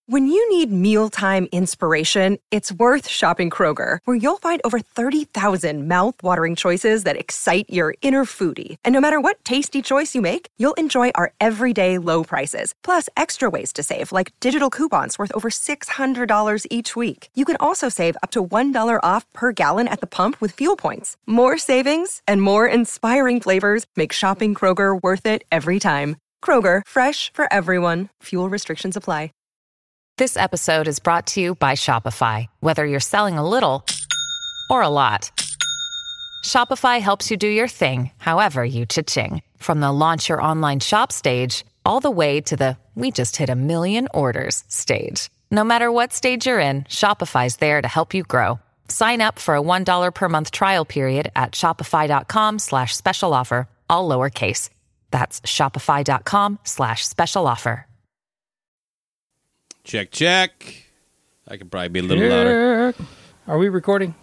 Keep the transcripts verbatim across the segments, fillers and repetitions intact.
When you need mealtime inspiration, it's worth shopping Kroger, where you'll find over thirty thousand mouth-watering choices that excite your inner foodie. And no matter what tasty choice you make, you'll enjoy our everyday low prices, plus extra ways to save, like digital coupons worth over six hundred dollars each week. You can also save up to one dollar off per gallon at the pump with fuel points. More savings and more inspiring flavors make shopping Kroger worth it every time. Kroger, fresh for everyone. Fuel restrictions apply. This episode is brought to you by Shopify. Whether you're selling a little or a lot, Shopify helps you do your thing, however you cha-ching. From the launch your online shop stage, all the way to the we just hit a million orders stage. No matter what stage you're in, Shopify's there to help you grow. Sign up for a one dollar per month trial period at shopify.com slash special offer, all lowercase. That's shopify.com slash special offer. Check, check. I could probably be a little louder. Are we recording?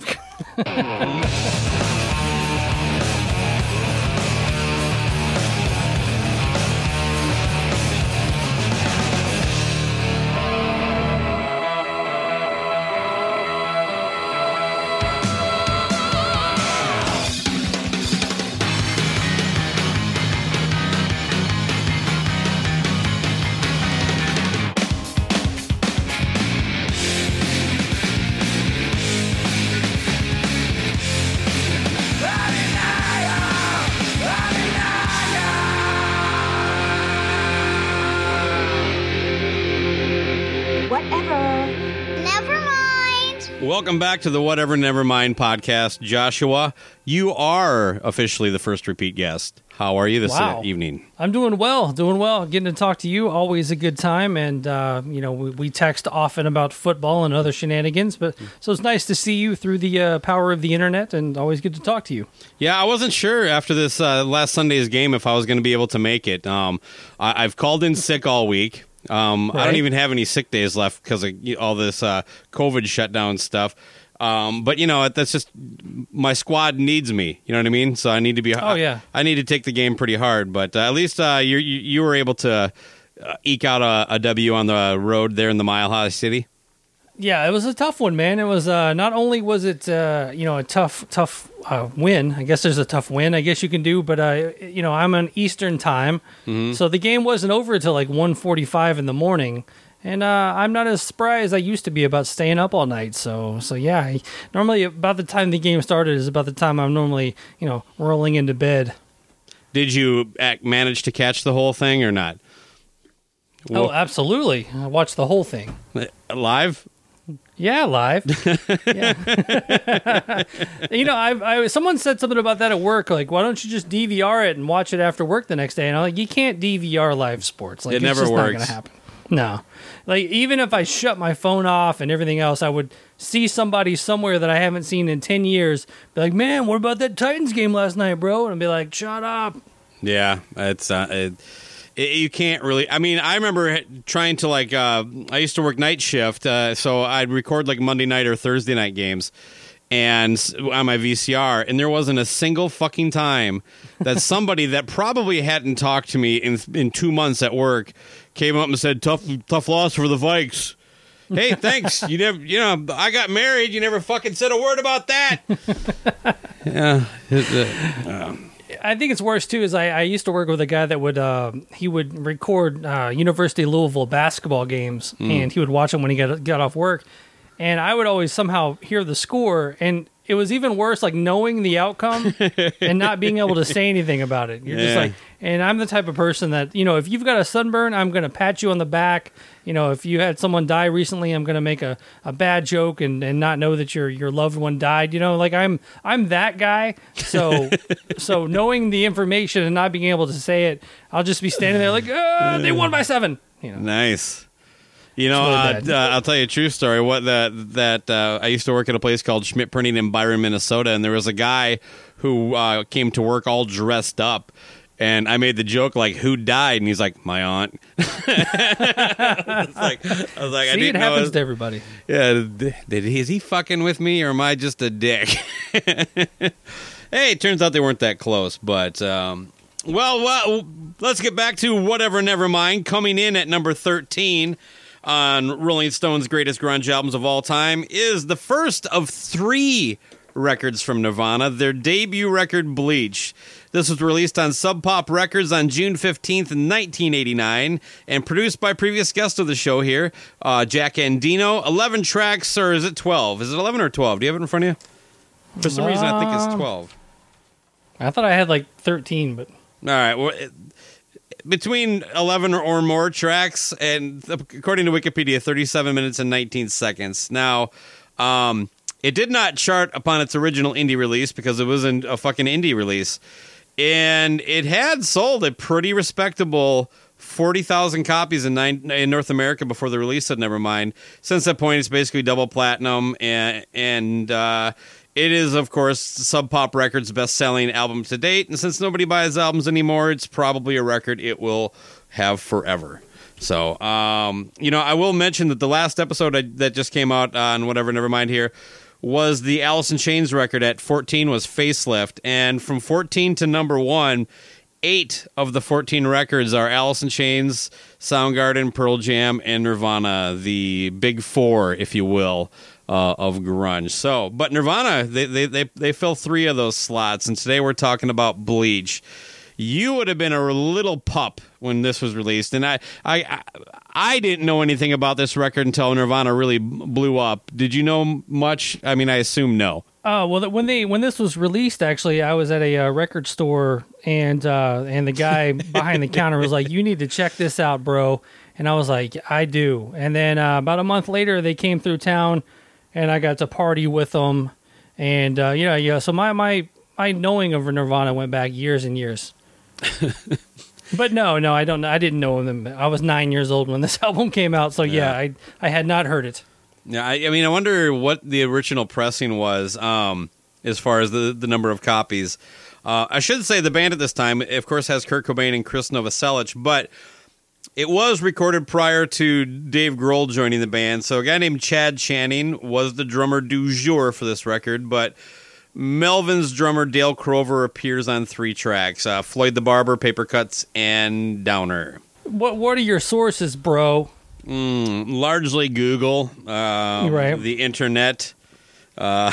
Welcome back to the Whatever Nevermind podcast. Joshua, you are officially the first repeat guest. How are you this wow. evening? I'm doing well, doing well. Getting to talk to you, always a good time. And, uh, you know, we, we text often about football and other shenanigans. But so it's nice to see you through the uh, power of the internet, and always good to talk to you. Yeah, I wasn't sure after this uh, last Sunday's game if I was going to be able to make it. Um, I, I've called in sick all week. Um, right. I don't even have any sick days left because of all this uh, COVID shutdown stuff. Um, but, you know, that's just my squad needs me. You know what I mean? So I need to be. Oh, yeah. I, I need to take the game pretty hard. But uh, at least uh, you, you you were able to uh, eke out a, a W on the road there in the Mile High City. Yeah, it was a tough one, man. It was uh, not only was it, uh, you know, a tough, tough uh, win. I guess there's a tough win, I guess you can do. But, uh, you know, I'm on Eastern time. Mm-hmm. So the game wasn't over until like one forty-five in the morning. And uh, I'm not as spry as I used to be about staying up all night. So, so yeah, I, normally about the time the game started is about the time I'm normally, you know, rolling into bed. Did you act, manage to catch the whole thing or not? Well, oh, absolutely. I watched the whole thing. Live? Yeah, live. Yeah. You know, I, I someone said something about that at work. Like, why don't you just D V R it and watch it after work the next day? And I'm like, you can't D V R live sports. Like, it it's never just works. Not going to happen. No. Like, even if I shut my phone off and everything else, I would see somebody somewhere that I haven't seen in ten years. Be like, man, what about that Titans game last night, bro? And I'd be like, shut up. Yeah, it's uh, it, it, you can't really. I mean, I remember trying to like. Uh, I used to work night shift, uh, so I'd record like Monday night or Thursday night games, and on my V C R, and there wasn't a single fucking time that somebody that probably hadn't talked to me in in two months at work came up and said, "Tough, tough loss for the Vikes." Hey, thanks. You never, you know, I got married. You never fucking said a word about that. Yeah. Uh, um. I think it's worse too. Is I, I used to work with a guy that would uh, he would record uh, University of Louisville basketball games, mm. and he would watch them when he got got off work, and I would always somehow hear the score, and it was even worse, like knowing the outcome and not being able to say anything about it. You're yeah. just like, and I'm the type of person that, you know, if you've got a sunburn, I'm going to pat you on the back. You know, if you had someone die recently, I'm going to make a, a bad joke and, and not know that your your loved one died. You know, like I'm I'm that guy. So so knowing the information and not being able to say it, I'll just be standing there like, uh, they won by seven. You know, nice. You know, really uh, uh, I'll tell you a true story. What that that uh, I used to work at a place called Schmidt Printing in Byron, Minnesota, and there was a guy who uh, came to work all dressed up, and I made the joke like, "Who died?" And he's like, "My aunt." I was like, I was like, See, I didn't it know happens it was, to everybody. Yeah, did, did he, is he fucking with me, or am I just a dick? Hey, it turns out they weren't that close, but. Um, Well, well, let's get back to Whatever Nevermind. Coming in at number thirteen, on Rolling Stone's greatest grunge albums of all time is the first of three records from Nirvana, their debut record, Bleach. This was released on Sub Pop Records on June fifteenth, nineteen eighty-nine, and produced by previous guest of the show here, uh, Jack Endino. eleven tracks, or is it twelve? Is it eleven or twelve? Do you have it in front of you? For some uh, reason, I think it's twelve. I thought I had like thirteen, but... All right, well... It, between eleven or more tracks, and according to Wikipedia, thirty-seven minutes and nineteen seconds. Now, um, it did not chart upon its original indie release because it wasn't a fucking indie release. And it had sold a pretty respectable forty thousand copies in, nine, in North America before the release of Nevermind. Since that point, it's basically double platinum, and... and uh, it is, of course, Sub Pop Records' best-selling album to date, and since nobody buys albums anymore, it's probably a record it will have forever. So, um, you know, I will mention that the last episode I, that just came out on whatever, Nevermind here, was the Alice in Chains record at fourteen was Facelift, and from fourteen to number one, eight of the fourteen records are Alice in Chains, Soundgarden, Pearl Jam, and Nirvana, the big four, if you will. Uh, of grunge. So, but Nirvana, they, they they they fill three of those slots, and today we're talking about Bleach. You would have been a little pup when this was released, and I I I didn't know anything about this record until Nirvana really blew up. Did you know much? I mean, I assume no. Oh, well, when they when this was released, actually, I was at a uh, record store, and uh, and the guy behind the counter was like, "You need to check this out, bro." And I was like, "I do." And then uh, about a month later, they came through town. And I got to party with them, and uh, you know, yeah. So my, my my knowing of Nirvana went back years and years. But no, no, I don't. I didn't know them. I was nine years old when this album came out, so yeah, yeah I I had not heard it. Yeah, I, I mean, I wonder what the original pressing was, um, as far as the the number of copies. Uh, I should say the band at this time, of course, has Kurt Cobain and Chris Novoselic, but it was recorded prior to Dave Grohl joining the band, so a guy named Chad Channing was the drummer du jour for this record, but Melvin's drummer Dale Crover appears on three tracks, uh, Floyd the Barber, Paper Cuts, and Downer. What What are your sources, bro? Mm, largely Google, uh, right. the internet. Uh,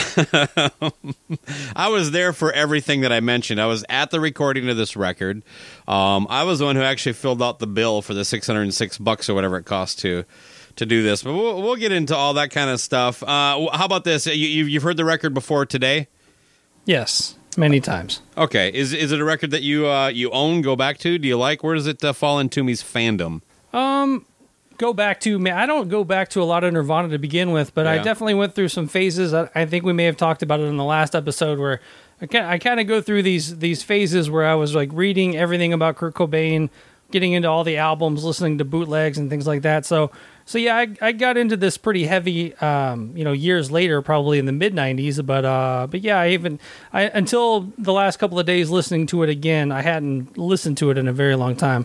I was there for everything that I mentioned. I was at the recording of this record. Um, I was the one who actually filled out the bill for the six hundred six bucks or whatever it cost to to do this. But we'll, we'll get into all that kind of stuff. Uh, how about this? You, you've heard the record before today? Yes, many times. Okay. Is is it a record that you uh, you own, go back to? Do you like? Where does it uh, fall in Toomey's fandom? Um... Go back to I don't go back to a lot of Nirvana to begin with, but yeah. I definitely went through some phases. I, I think we may have talked about it in the last episode where I, I kind of go through these these phases where I was like reading everything about Kurt Cobain, getting into all the albums, listening to bootlegs and things like that. So so yeah, I, I got into this pretty heavy, um, you know, years later, probably in the mid nineties. But uh, but yeah, I even I until the last couple of days listening to it again, I hadn't listened to it in a very long time.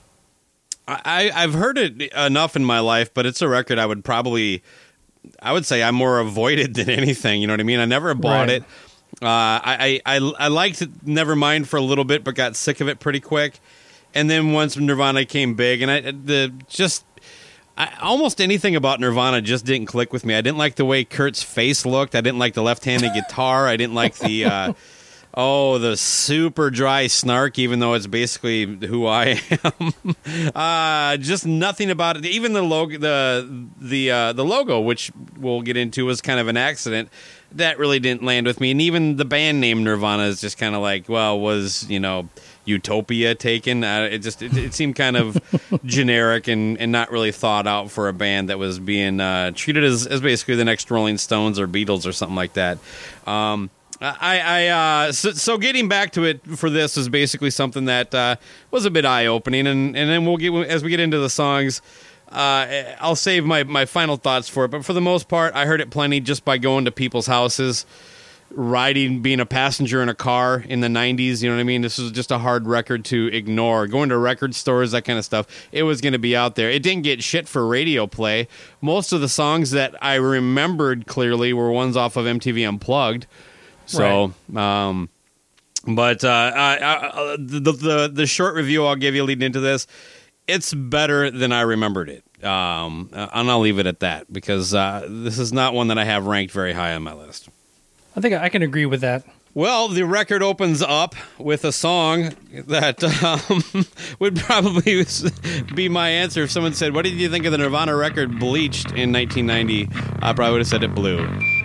I, I've heard it enough in my life, but it's a record I would probably, I would say I'm more avoided than anything. You know what I mean? I never bought right. it. Uh, I, I, I liked Nevermind for a little bit, but got sick of it pretty quick. And then once Nirvana came big, and I the just I, almost anything about Nirvana just didn't click with me. I didn't like the way Kurt's face looked. I didn't like the left-handed guitar. I didn't like the. Uh, Oh, the super dry snark, even though it's basically who I am. uh, just nothing about it. Even the logo, the the uh, the logo, which we'll get into, was kind of an accident. That really didn't land with me. And even the band name Nirvana is just kind of like, well, was, you know, Utopia taken? Uh, it just it, it seemed kind of generic and, and not really thought out for a band that was being uh, treated as, as basically the next Rolling Stones or Beatles or something like that. Um I, I uh, so, so getting back to it for this is basically something that uh, was a bit eye-opening, and, and then we'll get as we get into the songs, uh, I'll save my, my final thoughts for it. But for the most part, I heard it plenty just by going to people's houses, riding, being a passenger in a car in the nineties. You know what I mean? This was just a hard record to ignore. Going to record stores, that kind of stuff. It was going to be out there. It didn't get shit for radio play. Most of the songs that I remembered clearly were ones off of M T V Unplugged. So, right. um, but uh, I, I, the, the the short review I'll give you leading into this, it's better than I remembered it. Uh, Um, and I'll leave it at that because uh, this is not one that I have ranked very high on my list. I think I can agree with that. Well, the record opens up with a song that um, would probably be my answer if someone said, what did you think of the Nirvana record Bleached in nineteen ninety? I probably would have said it blew.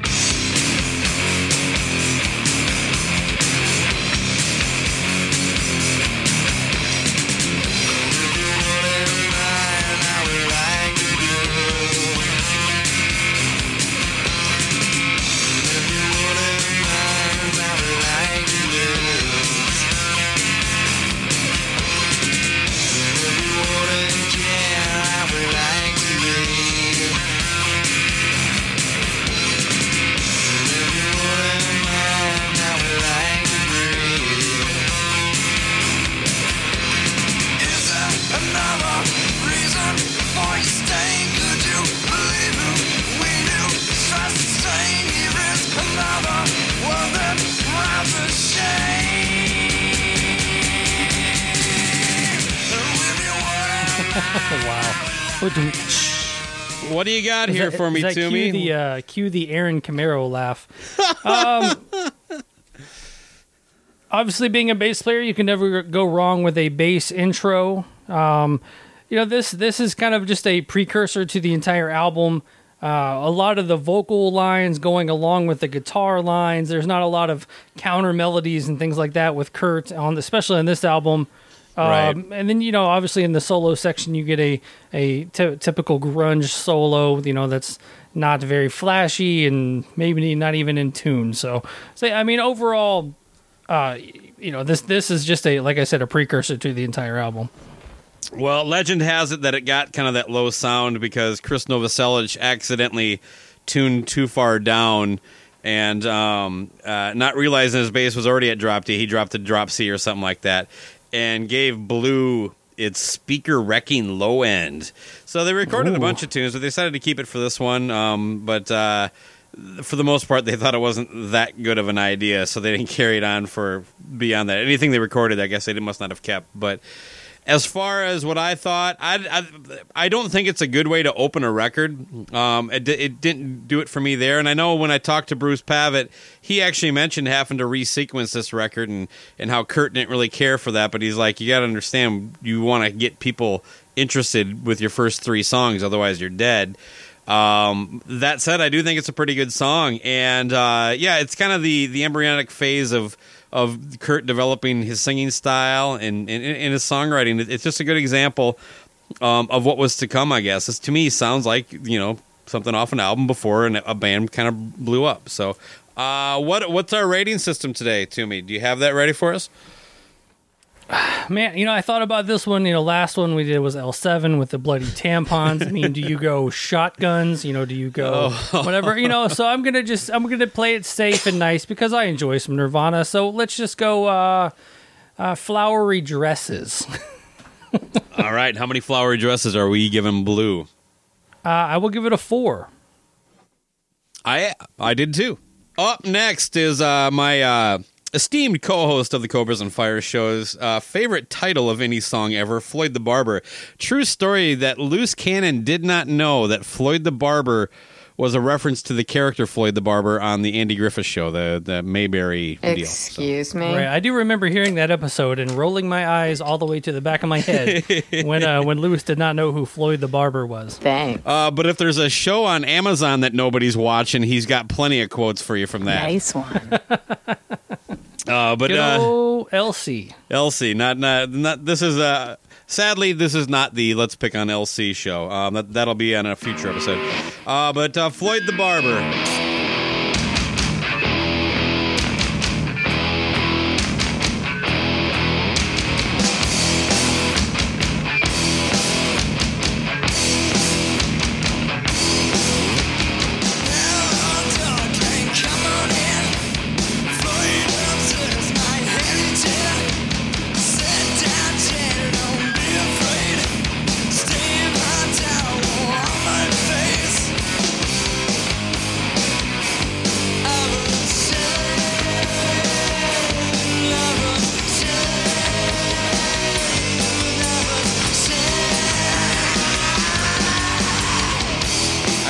What do you got is here that, for me, is that Toomey? Cue the, uh, cue the Aaron Camaro laugh. Um, obviously, being a bass player, you can never go wrong with a bass intro. Um, you know, this this is kind of just a precursor to the entire album. Uh, a lot of the vocal lines going along with the guitar lines. There's not a lot of counter melodies and things like that with Kurt, on especially on this album. Um, right. And then, you know, obviously in the solo section, you get a, a t- typical grunge solo, you know, that's not very flashy and maybe not even in tune. So, so I mean, overall, uh, you know, this this is just a, like I said, a precursor to the entire album. Well, legend has it that it got kind of that low sound because Chris Novoselic accidentally tuned too far down and um, uh, not realizing his bass was already at drop D. He dropped to drop C or something like that. And gave Blue its speaker-wrecking low end. So they recorded Ooh. a bunch of tunes, but they decided to keep it for this one. Um, but uh, for the most part, they thought it wasn't that good of an idea, so they didn't carry it on for beyond that. Anything they recorded, I guess they must not have kept. But as far as what I thought, I, I, I don't think it's a good way to open a record. Um, it, it didn't do it for me there. And I know when I talked to Bruce Pavitt, he actually mentioned having to resequence this record and, and how Kurt didn't really care for that. But he's like, you got to understand, you want to get people interested with your first three songs, otherwise you're dead. Um, that said, I do think it's a pretty good song. And uh, yeah, it's kind of the, the embryonic phase of of Kurt developing his singing style and, and, and his songwriting. It's just a good example um, of what was to come, I guess. This, to me, sounds like, you know, something off an album before and a band kind of blew up. So uh, what what's our rating system today, Toomey? Do you have that ready for us? Man, you know, I thought about this one. You know, last one we did was L seven with the bloody tampons. I mean, do you go shotguns? You know, do you go oh. whatever? You know, so I'm gonna just I'm gonna play it safe and nice because I enjoy some Nirvana. So let's just go uh, uh, flowery dresses. All right, how many flowery dresses are we giving Blue? Uh, I will give it a four. I I did too. Up next is uh, my. Uh, esteemed co-host of the Cobras and Fire show's uh, favorite title of any song ever, Floyd the Barber. True story that loose cannon did not know that Floyd the Barber was a reference to the character Floyd the Barber on the Andy Griffith Show, the, the Mayberry deal. Excuse so. me? Right, I do remember hearing that episode and rolling my eyes all the way to the back of my head when uh, when Lewis did not know who Floyd the Barber was. Thanks. Uh, but if there's a show on Amazon that nobody's watching, he's got plenty of quotes for you from that. Nice one. Uh, but Good uh, old L C. L C, not not not. This is uh, sadly this is not the Let's Pick on L C show. Um, that that'll be on a future episode. Uh, but uh, Floyd the Barber.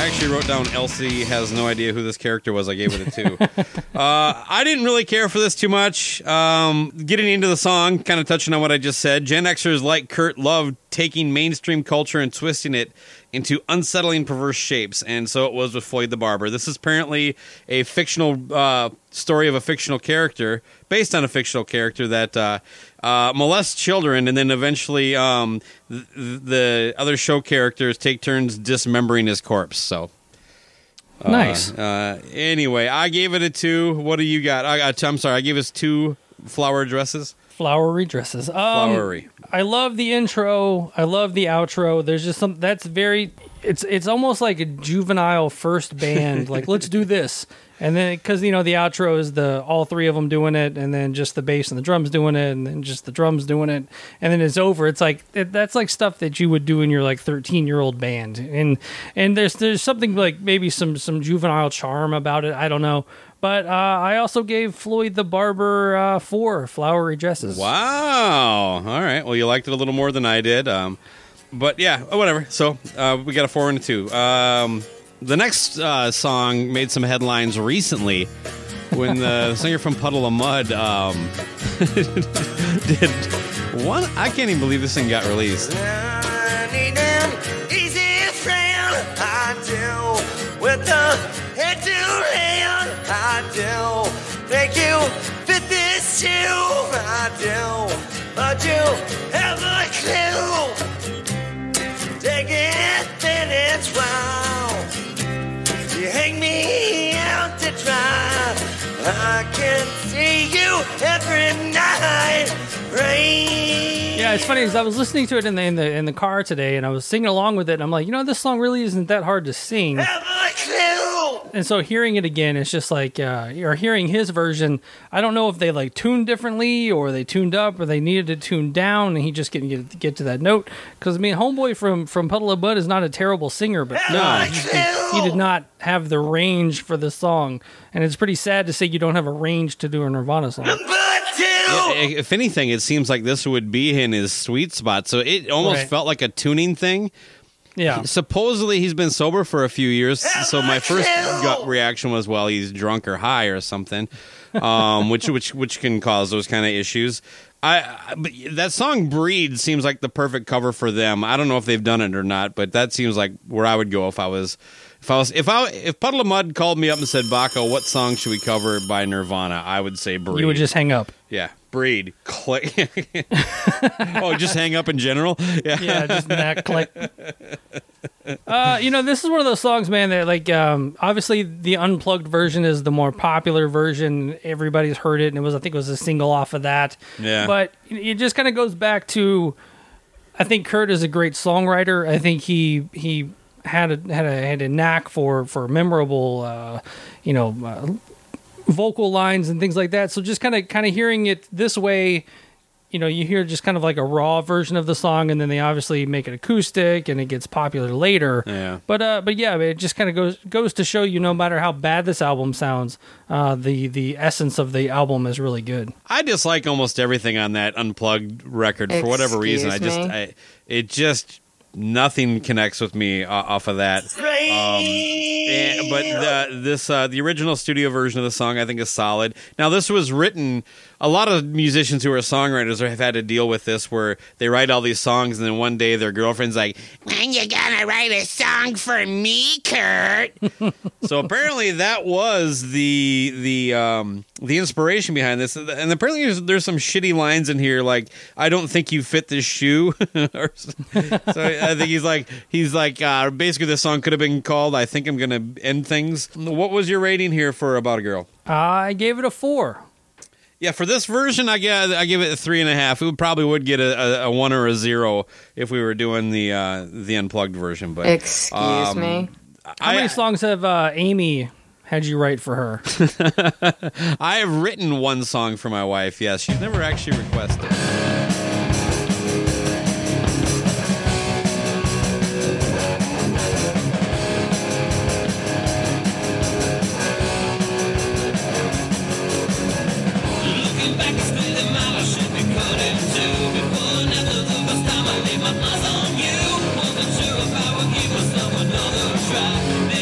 I actually wrote down Elsie has no idea who this character was. I gave it a two. uh, I didn't really care for this too much. Um, getting into the song, kind of touching on what I just said, Gen Xers like Kurt loved taking mainstream culture and twisting it into unsettling, perverse shapes, and so it was with Floyd the Barber. This is apparently a fictional uh, story of a fictional character, based on a fictional character that uh, uh, molests children, and then eventually um, th- the other show characters take turns dismembering his corpse. So, uh, nice. Uh, anyway, I gave it a two. What do you got? I got. I'm sorry. I gave us two flower dresses. Flowery dresses. Um, Flowery. I love the intro. I love the outro. There's just some that's very. It's it's almost like a juvenile first band. Like, let's do this, and then because you know the outro is the all three of them doing it, and then just the bass and the drums doing it, and then just the drums doing it, and then it's over. It's like it, that's like stuff that you would do in your like thirteen year old band, and and there's there's something like maybe some some juvenile charm about it. I don't know. But uh, I also gave Floyd the Barber uh, four flowery dresses. Wow. All right. Well, you liked it a little more than I did. Um, but yeah, whatever. So uh, we got a four and a two. Um, the next uh, song made some headlines recently when the singer from Puddle of Mud um, did one. I can't even believe this thing got released. I need an easy friend. I do with the head to hand. I do make you fit this shoe. I do, but you have a clue. Take it, then it's wow. You hang me out to dry. I can see you every night. Rain. Yeah, it's funny because I was listening to it in the in the in the car today, and I was singing along with it. And I'm like, you know, this song really isn't that hard to sing. Have a clue. And so hearing it again, it's just like, uh, or hearing his version, I don't know if they like tuned differently or they tuned up or they needed to tune down and he just couldn't get, get to that note. Because, I mean, Homeboy from, from Puddle of Mud is not a terrible singer, but no, he did, he did not have the range for the song. And it's pretty sad to say you don't have a range to do a Nirvana song. Yeah, if anything, it seems like this would be in his sweet spot. So it almost Right. felt like a tuning thing. Yeah. Supposedly he's been sober for a few years, so my first gut reaction was, well, he's drunk or high or something, um, which which which can cause those kind of issues. I, I but that song "Breed" seems like the perfect cover for them. I don't know if they've done it or not, but that seems like where I would go if I was if I was if I if Puddle of Mud called me up and said, "Baco, what song should we cover by Nirvana?" I would say "Breed." You would just hang up. Yeah, Breed. Click. Oh, just hang up in general? Yeah, Yeah, just that click. Uh, you know, this is one of those songs, man, that like um, obviously the unplugged version is the more popular version. Everybody's heard it, and it was I think it was a single off of that. Yeah. But it just kind of goes back to, I think Kurt is a great songwriter. I think he he had a had a had a knack for for memorable, uh, you know. Uh, vocal lines and things like that. So just kind of kind of hearing it this way, you know, you hear just kind of like a raw version of the song, and then they obviously make it acoustic, and it gets popular later. Yeah. But uh, but yeah, it just kind of goes goes to show you, no matter how bad this album sounds, uh, the the essence of the album is really good. I dislike almost everything on that unplugged record for whatever reason. I just, Excuse me? I, it just nothing connects with me uh, off of that. Um, and, but the, this uh, the original studio version of the song I think is solid. Now this was written. A lot of musicians who are songwriters have had to deal with this, where they write all these songs, and then one day their girlfriend's like, "When you gonna write a song for me, Kurt?" So apparently that was the the um, the inspiration behind this, and apparently there's, there's some shitty lines in here, like "I don't think you fit this shoe." Or, so I think he's like he's like uh, basically the song could have been called "I Think I'm Gonna End Things." What was your rating here for About a Girl? Uh, I gave it a four. Yeah, for this version, I give, I give it a three and a half. It probably would get a, a, a one or a zero if we were doing the uh, the unplugged version. But Excuse um, me. How I, many songs have uh, Amy had you write for her? I have written one song for my wife. Yes, she's never actually requested. Wasn't sure if I would give myself another try.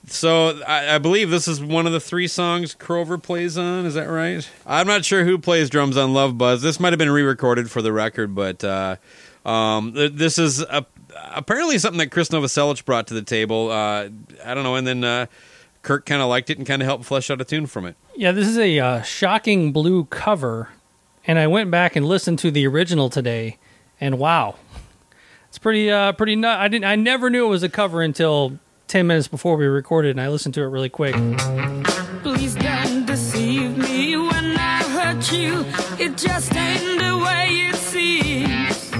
So I, I believe this is one of the three songs Krover plays on. Is that right? I'm not sure who plays drums on Love Buzz. This might have been re-recorded for the record, but uh, um, th- this is a, apparently something that Chris Novoselic brought to the table. Uh, I don't know, and then uh, Kurt kind of liked it and kind of helped flesh out a tune from it. Yeah, this is a uh, Shocking Blue cover, and I went back and listened to the original today, and wow, it's pretty uh, pretty. Nut- I didn't. I never knew it was a cover until ten minutes before we recorded, and I listened to it really quick. Please don't deceive me when I hurt you. It just ain't the way it seems.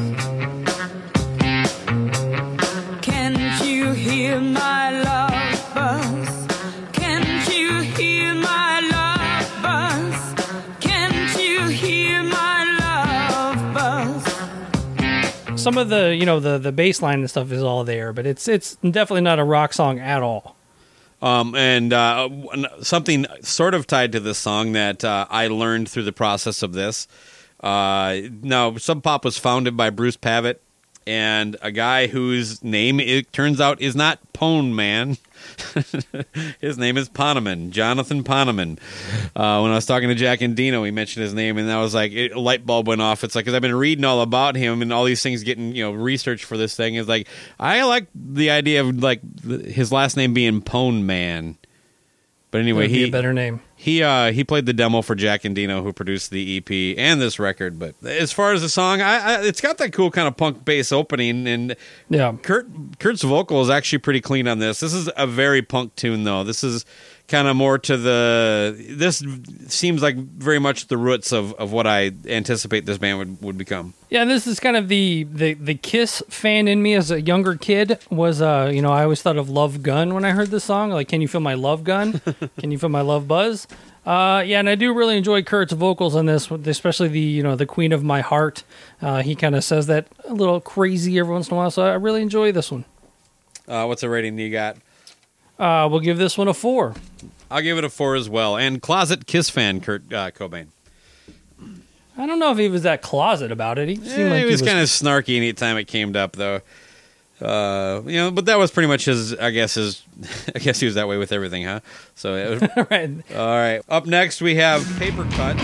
Can't you hear my love buzz? Can't you hear my love buzz? Can't you hear my love buzz? Some of the, you know, the the bass line and stuff is all there, but it's it's definitely not a rock song at all. Um, and uh, something sort of tied to this song that uh, I learned through the process of this. Uh, now, Sub Pop was founded by Bruce Pavitt and a guy whose name, it turns out, is not Pone Man. His name is Poneman, Jonathan Poneman. Uh, when I was talking to Jack and Dino, he mentioned his name, and I was like, it, a light bulb went off. It's like, because I've been reading all about him and all these things, getting, you know, research for this thing. It's like, I like the idea of like his last name being Pone Man. But anyway, That'd be he a better name. He uh, he played the demo for Jack and Dino, who produced the E P and this record. But as far as the song, I, I, it's got that cool kind of punk bass opening, and Yeah. Kurt Kurt's vocal is actually pretty clean on this. This is a very punk tune, though. This is kind of more to the. This seems like very much the roots of, of what I anticipate this band would, would become. Yeah, this is kind of the, the, the Kiss fan in me as a younger kid was, uh, you know, I always thought of Love Gun when I heard this song. Like, can you feel my love gun? Can you feel my love buzz? Uh, yeah, and I do really enjoy Kurt's vocals on this, especially the, you know, the Queen of My Heart. Uh, he kind of says that a little crazy every once in a while, so I really enjoy this one. Uh, what's the rating you got? Uh, we'll give this one a four. I'll give it a four as well. And closet Kiss fan Kurt uh, Cobain. I don't know if he was that closet about it. He seemed Eh, like he he was was kind of snarky anytime it came up, though. Uh, you know, but that was pretty much his. I guess his. I guess he was that way with everything, huh? So, it was, right. all right. Up next, we have Paper Cuts.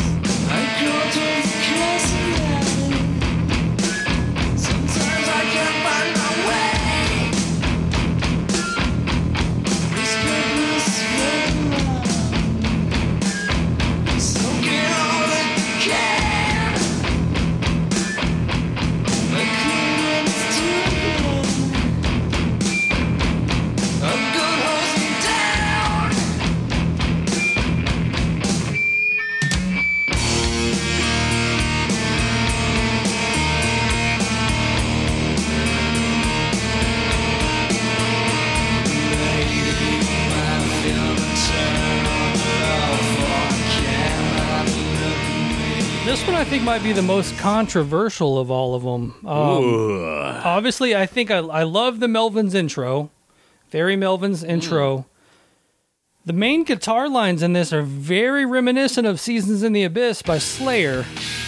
This one I think might be the most controversial of all of them. Um, obviously, I think I, I love the Melvins intro. Barry Melvin's intro. Mm. The main guitar lines in this are very reminiscent of Seasons in the Abyss by Slayer.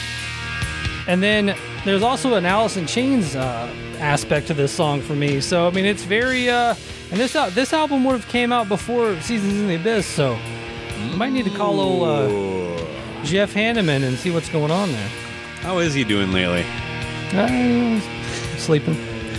And then there's also an Alice in Chains uh, aspect to this song for me. So, I mean, it's very... Uh, and this uh, this album would have came out before Seasons in the Abyss, so I might need to call old uh, Jeff Hanneman and see what's going on there. How is he doing lately? Uh, sleeping.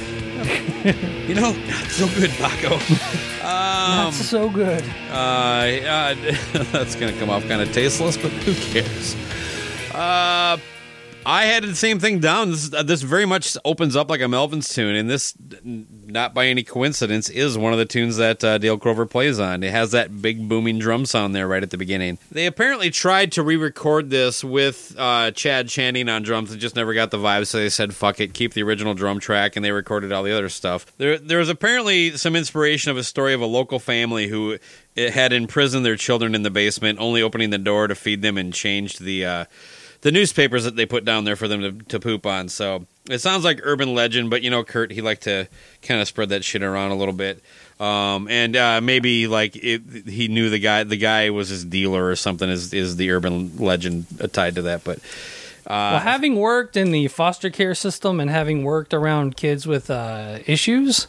You know, not so good, Paco. Um, That's so good. Uh, uh, that's going to come off kind of tasteless, but who cares? Uh, I had the same thing down. This, uh, this very much opens up like a Melvins tune, and this, not by any coincidence, is one of the tunes that uh, Dale Crover plays on. It has that big booming drum sound there right at the beginning. They apparently tried to re-record this with uh, Chad Channing on drums. They just never got the vibe, so they said, fuck it, keep the original drum track, and they recorded all the other stuff. There, there was apparently some inspiration of a story of a local family who had imprisoned their children in the basement, only opening the door to feed them and changed the... Uh, the newspapers that they put down there for them to, to poop on. So it sounds like urban legend, but, you know, Kurt, he liked to kind of spread that shit around a little bit. Um, and uh, maybe, like, it, he knew the guy the guy was his dealer or something is, is the urban legend tied to that. But uh, well, having worked in the foster care system and having worked around kids with uh, issues,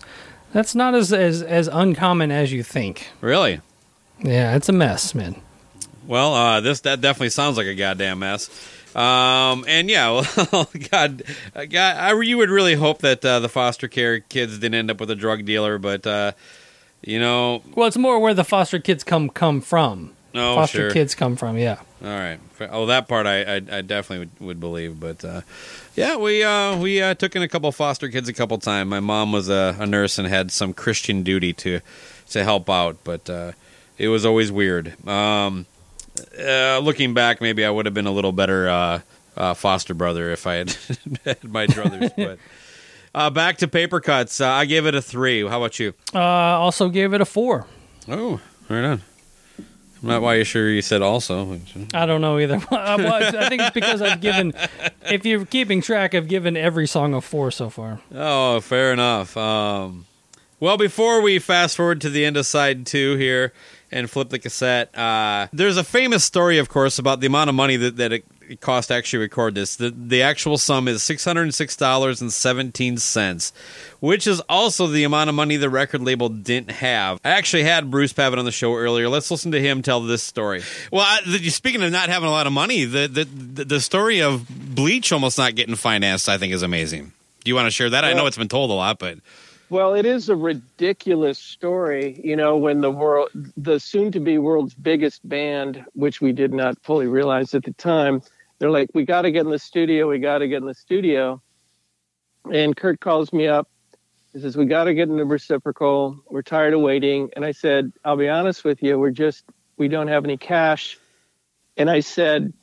That's not as, as, as uncommon as you think. Really? Yeah, it's a mess, man. Well, uh, this that definitely sounds like a goddamn mess. Um, and yeah, well, God, God, I, you would really hope that uh, the foster care kids didn't end up with a drug dealer, but uh, you know, well, it's more where the foster kids come come from. Oh, foster sure. kids come from, yeah. All right. Oh, that part I I, I definitely would, would believe, but uh, yeah, we uh, we uh, took in a couple foster kids a couple times. My mom was a, a nurse and had some Christian duty to to help out, but uh, it was always weird. Um, Uh, looking back, maybe I would have been a little better uh, uh, foster brother if I had had my druthers. But uh, back to Paper Cuts, uh, I gave it a three. How about you? Uh, also gave it a four. Oh, right on. I'm not why you sure you said also. I don't know either. Well, I think it's because I've given, if you're keeping track, I've given every song a four so far. Oh, fair enough. Um, well, before we fast forward to the end of side two here and flip the cassette, uh, there's a famous story, of course, about the amount of money that, that it, it cost to actually record this. The, the actual sum is six hundred six dollars and seventeen cents, which is also the amount of money the record label didn't have. I actually had Bruce Pavitt on the show earlier. Let's listen to him tell this story. Well, I, the, speaking of not having a lot of money, the, the, the story of Bleach almost not getting financed, I think, is amazing. Do you want to share that? Well, I know it's been told a lot, but... Well, it is a ridiculous story, you know, when the world, the soon-to-be world's biggest band, which we did not fully realize at the time, they're like, we got to get in the studio, we got to get in the studio. And Kurt calls me up. He says, we got to get in the Reciprocal. We're tired of waiting. And I said, I'll be honest with you, we're just, we don't have any cash. And I said,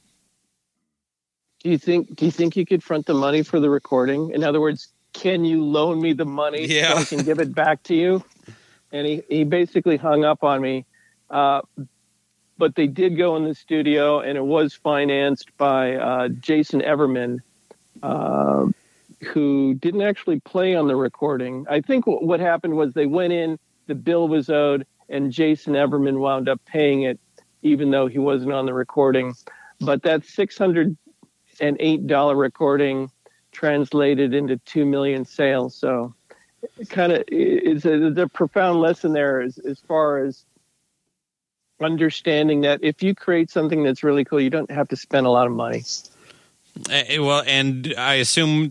do you think, do you think you could front the money for the recording? In other words, can you loan me the money yeah. so I can give it back to you? And he, he basically hung up on me. Uh, but they did go in the studio, and it was financed by uh, Jason Everman, uh, who didn't actually play on the recording. I think w- what happened was they went in, the bill was owed, and Jason Everman wound up paying it, even though he wasn't on the recording. But that six hundred eight dollars recording translated into two million sales. So it kind of is a, a profound lesson there as, as far as understanding that if you create something that's really cool, you don't have to spend a lot of money. Uh, well, and I assumed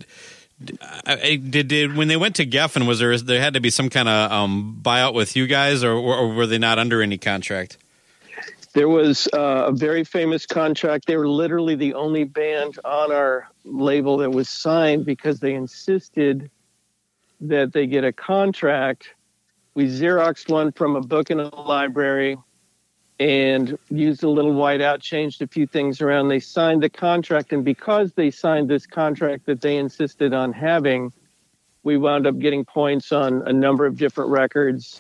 did, did when they went to Geffen, was there there had to be some kind of um, buyout with you guys, or, or were they not under any contract? There was uh, a very famous contract. They were literally the only band on our label that was signed because they insisted that they get a contract. We Xeroxed one from a book in a library and used a little whiteout, changed a few things around. They signed the contract, and because they signed this contract that they insisted on having, we wound up getting points on a number of different records.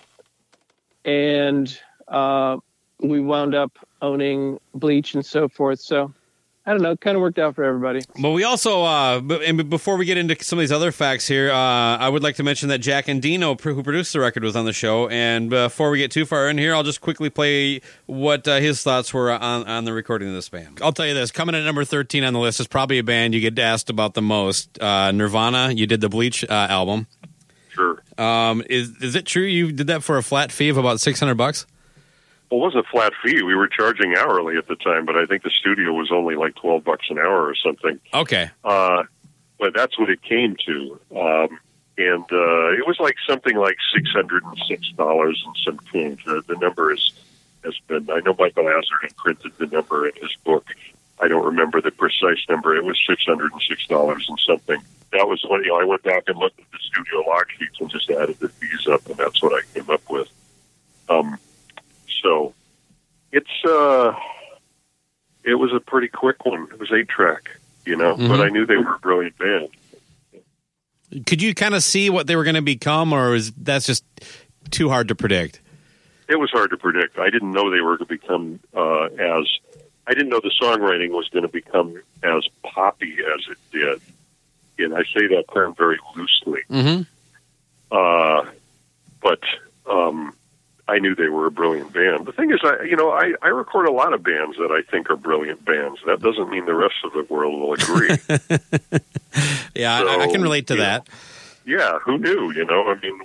And uh, we wound up owning Bleach and so forth. So I don't know, it kind of worked out for everybody. But we also, uh, and before we get into some of these other facts here, uh, I would like to mention that Jack Endino, who produced the record, was on the show. And before we get too far in here, I'll just quickly play what uh, his thoughts were on, on the recording of this band. I'll tell you this, coming at number thirteen on the list is probably a band you get asked about the most. Uh, Nirvana, you did the Bleach uh, album. Sure. Um, is is it true you did that for a flat fee of about six hundred bucks? Well, it wasn't a flat fee. We were charging hourly at the time, but I think the studio was only like twelve bucks an hour or something. Okay. Uh, but that's what it came to. Um, and uh, it was like something like six hundred six dollars and some change. Uh, the number is, has been, I know Michael Hazard had printed the number in his book. I don't remember the precise number. It was six hundred six dollars and something. That was when, you know, I went back and looked at the studio log sheets and just added the fees up, and that's what I came up with. Um, So it's uh, it was a pretty quick one. It was eight track, you know, mm-hmm. but I knew they were a brilliant band. Could you kind of see what they were going to become, or is that's just too hard to predict? It was hard to predict. I didn't know they were going to become uh, as I didn't know the songwriting was going to become as poppy as it did. And I say that term very loosely. Mm-hmm. Uh, but um, I knew they were a brilliant band. The thing is, I you know, I, I record a lot of bands that I think are brilliant bands. That doesn't mean the rest of the world will agree. yeah, so, I, I can relate to that. Know, yeah, who knew? You know, I mean, we did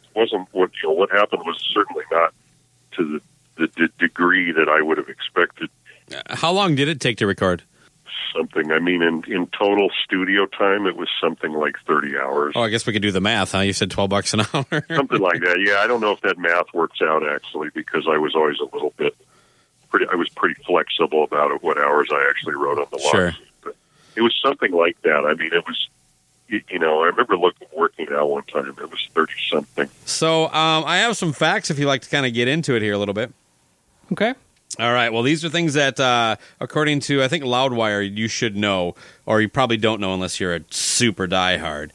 wasn't what you know what happened was certainly not to the, the d- degree that I would have expected. How long did it take to record? Something. I mean, in in total studio time, it was something like thirty hours. Oh, I guess we could do the math, huh? You said twelve bucks an hour. Something like that. Yeah, I don't know if that math works out actually, because I was always a little bit pretty. I was pretty flexible about it, what hours I actually wrote on the log. Sure. But it was something like that. I mean, it was. You know, I remember looking working out one time. It was thirty something. So um, I have some facts if you'd like to kind of get into it here a little bit. Okay. All right. Well, these are things that, uh, according to, I think, Loudwire, you should know, or you probably don't know unless you're a super diehard.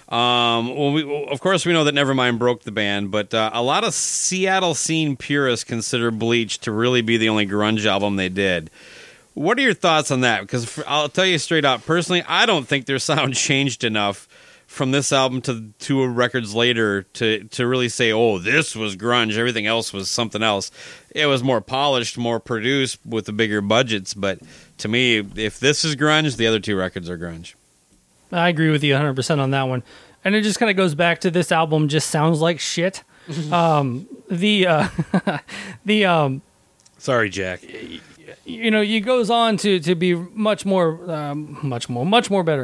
Um, well, we, of course, we know that Nevermind broke the band, but uh, a lot of Seattle scene purists consider Bleach to really be the only grunge album they did. What are your thoughts on that? Because for, I'll tell you straight up, personally, I don't think their sound changed enough from this album to two records later to, to really say, oh, this was grunge, everything else was something else. It was more polished, more produced with the bigger budgets, but to me, if this is grunge, the other two records are grunge. I agree with you one hundred percent on that one. And it just kind of goes back to this album just sounds like shit. um, the, uh, the, um, Sorry, Jack. you know, it goes on to, to be much more, um, much more, much more better.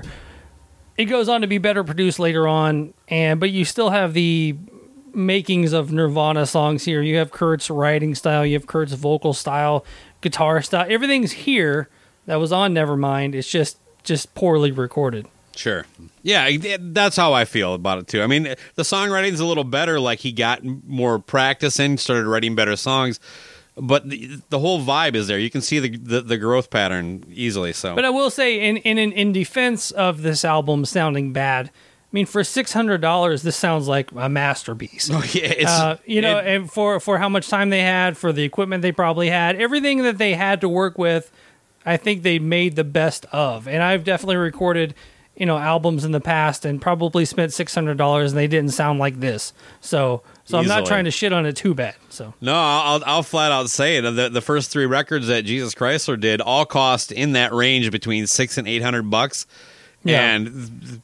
It goes on to be better produced later on, and but you still have the makings of Nirvana songs here. You have Kurt's writing style, you have Kurt's vocal style, guitar style. Everything's here that was on Nevermind. It's just just poorly recorded. Sure. Yeah, that's how I feel about it, too. I mean, the songwriting's a little better, like he got more practice in, started writing better songs. But the, the whole vibe is there. You can see the, the the growth pattern easily. So, but I will say, in in in defense of this album sounding bad, I mean, for six hundred dollars, this sounds like a masterpiece. Oh yeah, it's, uh, you know, it, and for for how much time they had, for the equipment they probably had, everything that they had to work with, I think they made the best of. And I've definitely recorded, you know, albums in the past and probably spent six hundred dollars, and they didn't sound like this. So. So Easily. I'm not trying to shit on it too bad. So no, I'll I'll flat out say it. The the first three records that Jesus Chrysler did all cost in that range between six and eight hundred bucks, yeah. and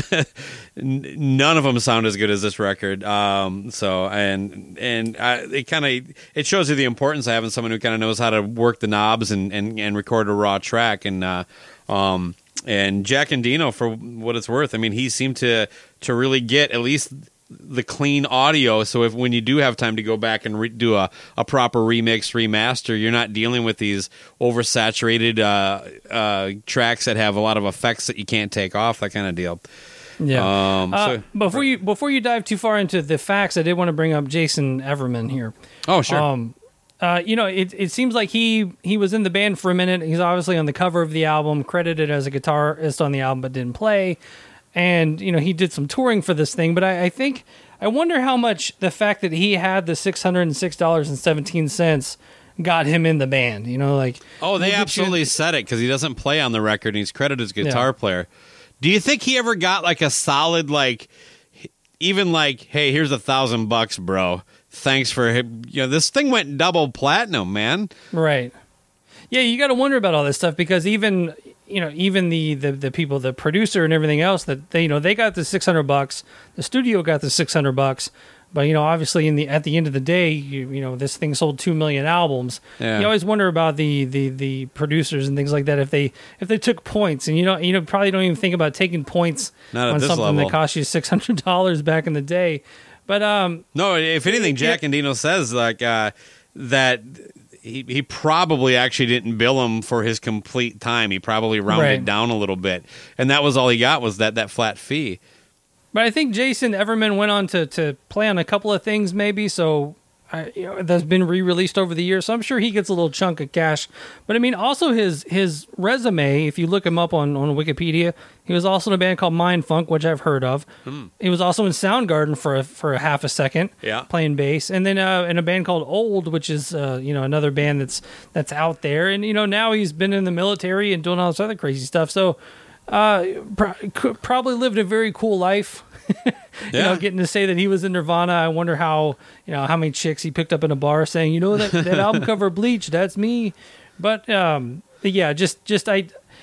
none of them sound as good as this record. Um, so and and I, it kind of it shows you the importance of having someone who kind of knows how to work the knobs and, and, and record a raw track. And uh, um and Jack Endino, for what it's worth, I mean, he seemed to to really get at least the clean audio, so if when you do have time to go back and re- do a, a proper remix, remaster, you're not dealing with these oversaturated uh, uh, tracks that have a lot of effects that you can't take off, that kind of deal. Yeah. Um, uh, so, before you before you dive too far into the facts, I did want to bring up Jason Everman here. Oh, sure. Um, uh, you know, it it seems like he he was in the band for a minute. He's obviously on the cover of the album, credited as a guitarist on the album, but didn't play. And, you know, he did some touring for this thing, but I, I think, I wonder how much the fact that he had the six hundred six dollars and seventeen cents got him in the band, you know, like... Oh, they we'll absolutely you... said it, because he doesn't play on the record, and he's credited as guitar yeah. player. Do you think he ever got, like, a solid, like, even like, hey, here's a thousand bucks, bro. Thanks for, you know, this thing went double platinum, man. Right. Yeah, you got to wonder about all this stuff, because even... You know, even the, the, the people, the producer and everything else, that they, you know, they got the six hundred bucks. The studio got the six hundred bucks. But, you know, obviously in the at the end of the day, you, you know, this thing sold two million albums. Yeah. You always wonder about the, the, the producers and things like that, if they if they took points. And you know, you know, probably don't even think about taking points Not on at this something level. that cost you six hundred dollars back in the day. But um, no, if anything, Jack it, Endino says like uh, that. He he probably actually didn't bill him for his complete time. He probably rounded right. down a little bit, and that was all he got was that, that flat fee. But I think Jason Everman went on to, to play on a couple of things, maybe. So I, you know, that's been re-released over the years. So I'm sure he gets a little chunk of cash. But I mean, also his his resume. If you look him up on, on Wikipedia, he was also in a band called Mind Funk, which I've heard of. Hmm. He was also in Soundgarden for a, for a half a second, yeah, playing bass, and then uh, in a band called Old, which is uh, you know another band that's that's out there. And you know now he's been in the military and doing all this other crazy stuff. So uh, pro- probably lived a very cool life. you yeah. know, getting to say that he was in Nirvana. I wonder how you know how many chicks he picked up in a bar saying, you know, that that album cover Bleach, that's me. But um, yeah, just just I.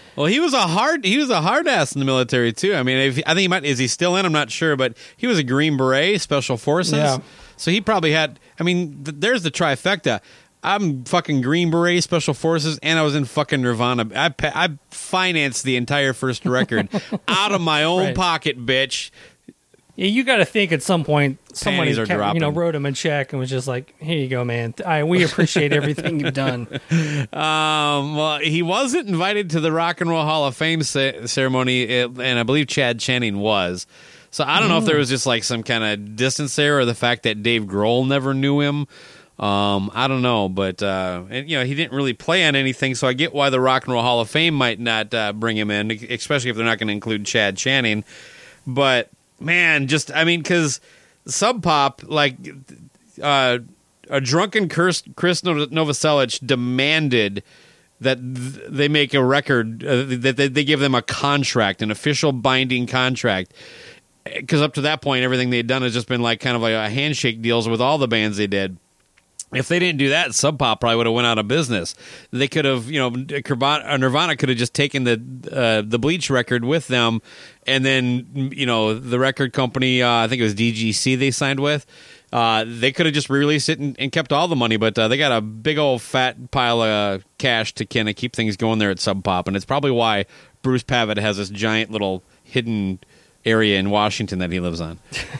Well, he was a hard he was a hard ass in the military too. I mean, if, I think he might is he still in? I'm not sure, but he was a Green Beret, Special Forces. Yeah. So he probably had. I mean, th- there's the trifecta. I'm fucking Green Beret, Special Forces, and I was in fucking Nirvana. I pa- I financed the entire first record out of my own Right. pocket, bitch. Yeah, you got to think at some point somebody Panties are kept, you know dropping. wrote him a check and was just like, "Here you go, man. I, we appreciate everything you've done." Um, well, he wasn't invited to the Rock and Roll Hall of Fame ce- ceremony, it, and I believe Chad Channing was. So I don't know if there was just like some kind of distance there, or the fact that Dave Grohl never knew him. Um, I don't know, but uh, and, you know, he didn't really play on anything, so I get why the Rock and Roll Hall of Fame might not uh, bring him in, especially if they're not going to include Chad Channing. But man, just I mean, because Sub Pop, like uh, a drunken Chris, Chris Novoselic demanded that th- they make a record, uh, that they, they give them a contract, an official binding contract. Because up to that point, everything they'd done has just been like kind of like a handshake deals with all the bands they did. If they didn't do that, Sub Pop probably would have went out of business. They could have, you know, Nirvana could have just taken the uh, the Bleach record with them, and then, you know, the record company, uh, I think it was D G C they signed with, uh, they could have just re-released it and, and kept all the money, but uh, they got a big old fat pile of cash to kind of keep things going there at Sub Pop, and it's probably why Bruce Pavitt has this giant little hidden area in Washington that he lives on.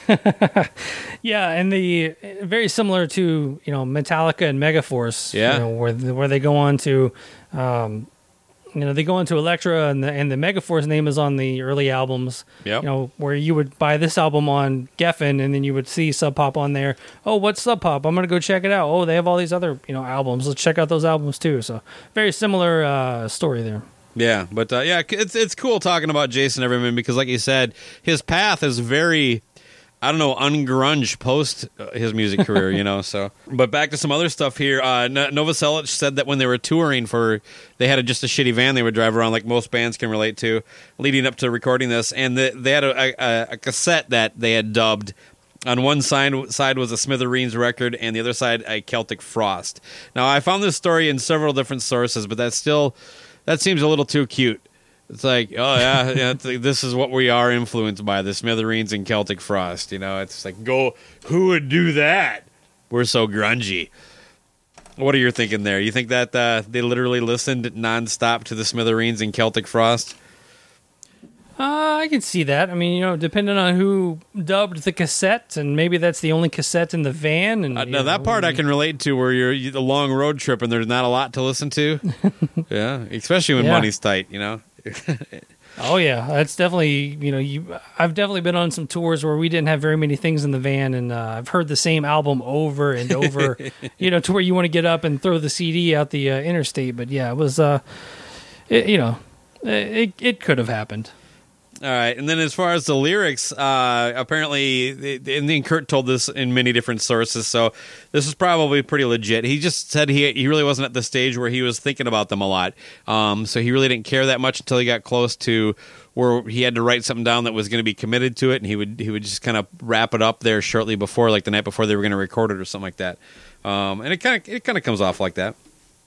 Yeah, and the very similar to, you know, Metallica and Megaforce. Yeah. You know, where where they go on to, um, you know, they go into Elektra, and the and the Megaforce name is on the early albums. Yep. You know, where you would buy this album on Geffen, and then you would see Sub Pop on there. Oh, what's Sub Pop? I'm gonna go check it out. Oh, they have all these other, you know, albums. Let's check out those albums too. So very similar uh, story there. Yeah, but uh, yeah, it's it's cool talking about Jason Everman because, like you said, his path is very, I don't know, ungrunge post his music career, you know. So, but back to some other stuff here. Uh, Novoselic said that when they were touring for, they had a, just a shitty van they would drive around, like most bands can relate to, leading up to recording this, and the, they had a, a, a cassette that they had dubbed. On one side, side was a Smithereens record, and the other side a Celtic Frost. Now, I found this story in several different sources, but that's still. That seems a little too cute. It's like, oh, yeah, yeah it's like, this is what we are influenced by, the Smithereens and Celtic Frost. You know, it's like, go, who would do that? We're so grungy. What are you thinking there? You think that uh, they literally listened nonstop to the Smithereens and Celtic Frost? Uh, I can see that. I mean, you know, depending on who dubbed the cassette, and maybe that's the only cassette in the van. And Uh, you now, know, that part I can relate to, where you're you, the long road trip and there's not a lot to listen to. Yeah, especially when Yeah. money's tight, you know? Oh yeah, that's definitely, you know, you. I've definitely been on some tours where we didn't have very many things in the van, and uh, I've heard the same album over and over. You know, to where you want to get up and throw the C D out the uh, interstate. But yeah, it was, uh, it, you know, it it could have happened. All right, and then as far as the lyrics, uh, apparently, and then Kurt told this in many different sources, so this is probably pretty legit. He just said he he really wasn't at the stage where he was thinking about them a lot, um, so he really didn't care that much until he got close to where he had to write something down that was going to be committed to it, and he would he would just kind of wrap it up there shortly before, like the night before they were going to record it or something like that, um, and it kind of it kind of comes off like that.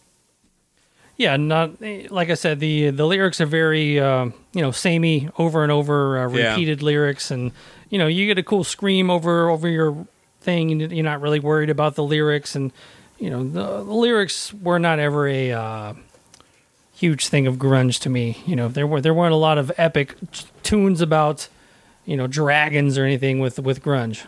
Yeah, not like I said. The the lyrics are very uh, you know, samey, over and over, uh, Yeah. repeated lyrics, and you know, you get a cool scream over over your thing, and you're not really worried about the lyrics. And you know, the, the lyrics were not ever a uh, huge thing of grunge to me. You know, there were there weren't a lot of epic t- tunes about, you know, dragons or anything with with grunge.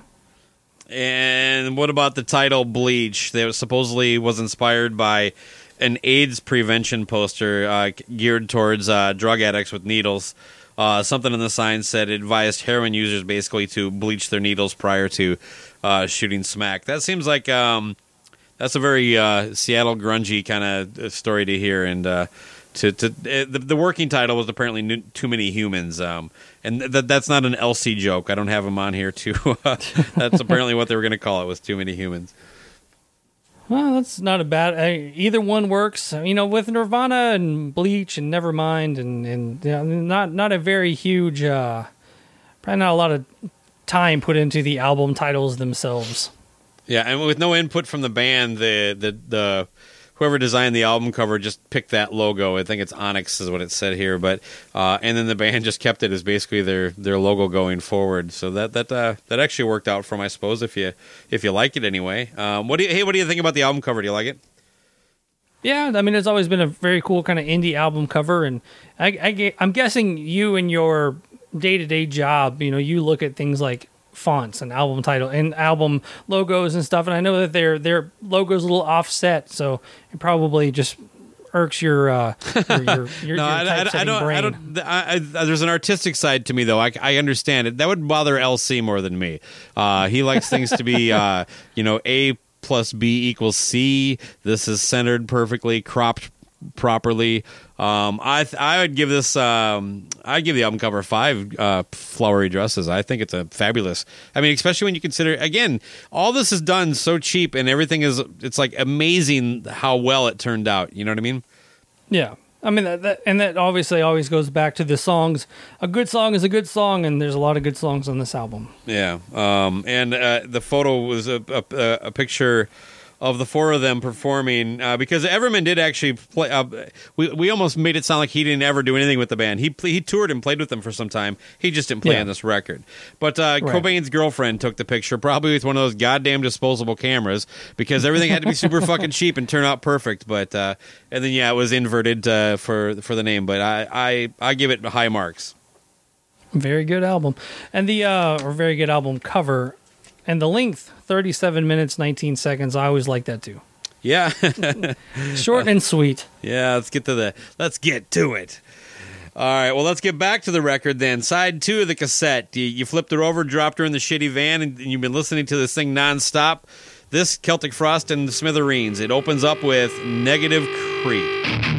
And what about the title Bleach? That was supposedly was inspired by an AIDS prevention poster uh, geared towards uh, drug addicts with needles. Uh, something in the sign said it advised heroin users basically to bleach their needles prior to uh, shooting smack. That seems like um, that's a very uh, Seattle grungy kind of story to hear. And uh, to, to uh, the, the working title was apparently new, Too Many Humans. Um, and th- that's not an L C joke. I don't have them on here too. That's apparently what they were going to call it, was Too Many Humans. Well, that's not a bad. Uh, either one works. You know, with Nirvana and Bleach and Nevermind, and and you know, not not a very huge. Uh, probably not a lot of time put into the album titles themselves. Yeah, and with no input from the band, the the the whoever designed the album cover just picked that logo. I think it's Onyx is what it said here, but uh, and then the band just kept it as basically their their logo going forward. So that that uh, that actually worked out for them, I suppose, if you if you like it anyway. Um, what do you hey what do you think about the album cover? Do you like it? Yeah, I mean, it's always been a very cool kind of indie album cover, and I, I, I'm guessing you and your day-to-day job, you know, you look at things like fonts and album title and album logos and stuff, and I know that their their logo's a little offset, so it probably just irks your uh, your, your, your, no, your I, I, I don't. brain. I don't. I, I, there's an artistic side to me, though. I, I understand it. That would bother L C more than me. Uh, he likes things to be, uh, you know, A plus B equals C. This is centered perfectly, cropped properly. Um, I th- I would give this. Um, I'd give the album cover five uh, flowery dresses. I think it's a fabulous. I mean, especially when you consider again, all this is done so cheap, and everything is. It's like amazing how well it turned out. You know what I mean? Yeah. I mean, that, that, and that obviously always goes back to the songs. A good song is a good song, and there's a lot of good songs on this album. Yeah, um, and uh, the photo was a, a, a picture of the four of them performing uh, because Everman did actually play. Uh, we we almost made it sound like he didn't ever do anything with the band. He he toured and played with them for some time. He just didn't play yeah. on this record. But uh, right. Cobain's girlfriend took the picture, probably with one of those goddamn disposable cameras, because everything had to be super fucking cheap and turn out perfect. But uh, and then yeah, it was inverted uh, for for the name. But I I, I give it high marks. Very good album, and the uh, or very good album cover. And the length, thirty-seven minutes, nineteen seconds. I always like that, too. Yeah. Short and sweet. Yeah, let's get to the, let's get to it. All right, well, let's get back to the record then. Side two of the cassette. You, you flipped her over, dropped her in the shitty van, and you've been listening to this thing nonstop. This, Celtic Frost and the Smithereens. It opens up with Negative Creep.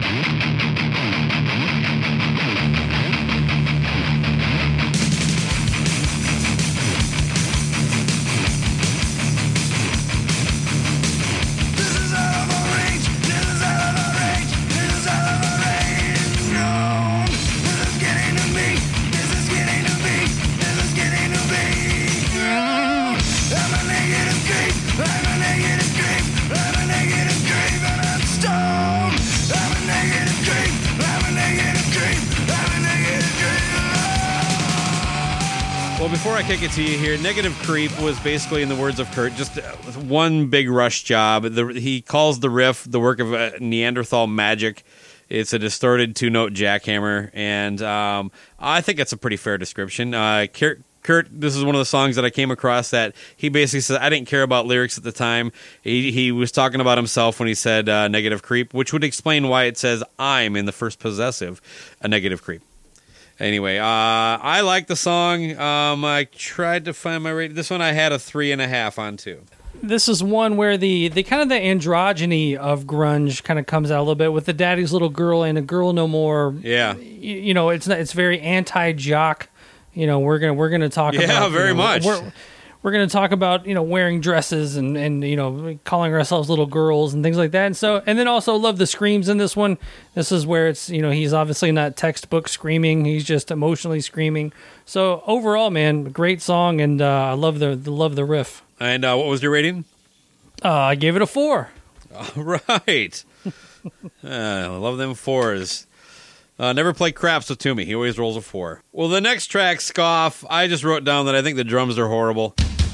Well, before I kick it to you here, Negative Creep was basically, in the words of Kurt, just one big rush job. The, he calls the riff the work of uh, Neanderthal magic. It's a distorted two-note jackhammer, and um, I think that's a pretty fair description. Uh, Kurt, Kurt, this is one of the songs that I came across that he basically said, I didn't care about lyrics at the time. He, he was talking about himself when he said uh, Negative Creep, which would explain why it says I'm in the first possessive, a negative creep. Anyway, uh, I like the song. Um, I tried to find my rating. This one I had a three and a half on too. This is one where the, the kind of the androgyny of grunge kind of comes out a little bit with the Daddy's Little Girl and A Girl No More. Yeah, you, you know, it's not, it's very anti-jock. You know, we're gonna we're gonna talk yeah, about yeah very you know, much. We're, we're gonna talk about you know wearing dresses and, and you know calling ourselves little girls and things like that. And so and then also love the screams in this one. This is where it's you know he's obviously not textbook screaming. He's just emotionally screaming. So overall, man, great song, and uh, I love the, the love the riff. And uh, what was your rating? Uh, I gave it a four. All right. uh, I love them fours. Uh, never play craps with Toomey. He always rolls a four. Well, the next track, Scoff, I just wrote down that I think the drums are horrible.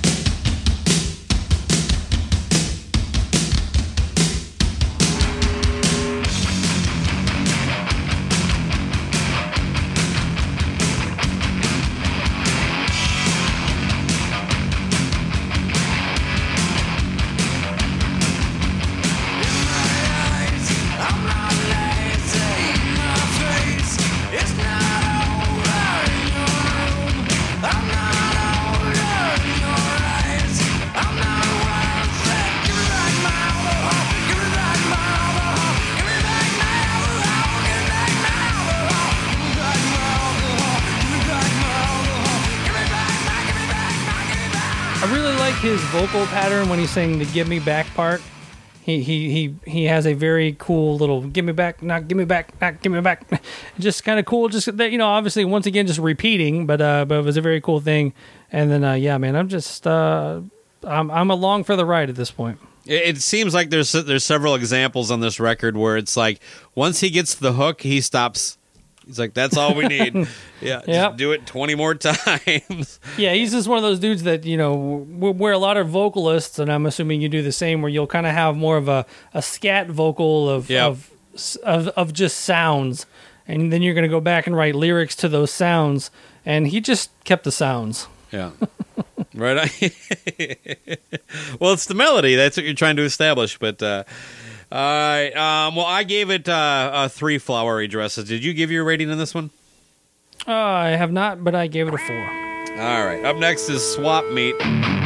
His vocal pattern when he's saying the "give me back" part, he he he he has a very cool little "give me back, not give me back, not give me back," just kind of cool. Just that you know, obviously once again just repeating, but uh, but it was a very cool thing. And then uh, yeah, man, I'm just uh, I'm I'm along for the ride at this point. It, it seems like there's there's several examples on this record where it's like once he gets the hook, he stops. He's like, that's all we need. Yeah, Yep. just do it twenty more times. Yeah, he's just one of those dudes that, you know, w- where a lot of vocalists, and I'm assuming you do the same, where you'll kind of have more of a, a scat vocal of, Yep. of, of of just sounds, and then you're going to go back and write lyrics to those sounds, and he just kept the sounds. Yeah. Right on. Well, it's the melody. That's what you're trying to establish. But, uh, all right. Um, well, I gave it uh, uh, three flowery dresses. Did you give your rating on this one? Uh, I have not, but I gave it a four. All right. Up next is Swap Meet.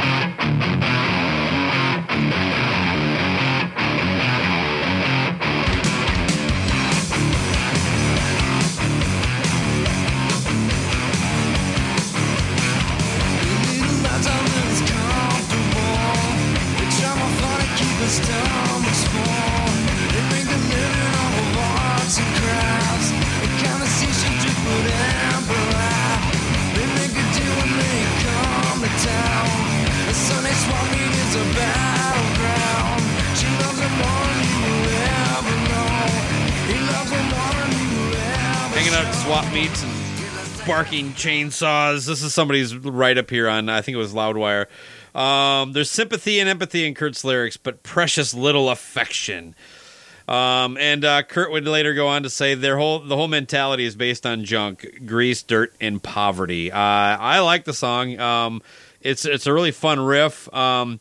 Hanging out at swap meets and barking chainsaws. This is somebody's right up here on, I think it was Loudwire. Um, there's sympathy and empathy in Kurt's lyrics, but precious little affection. Um, and uh, Kurt would later go on to say their whole the whole mentality is based on junk, grease, dirt, and poverty. Uh, I like the song. Um, it's it's a really fun riff. Um,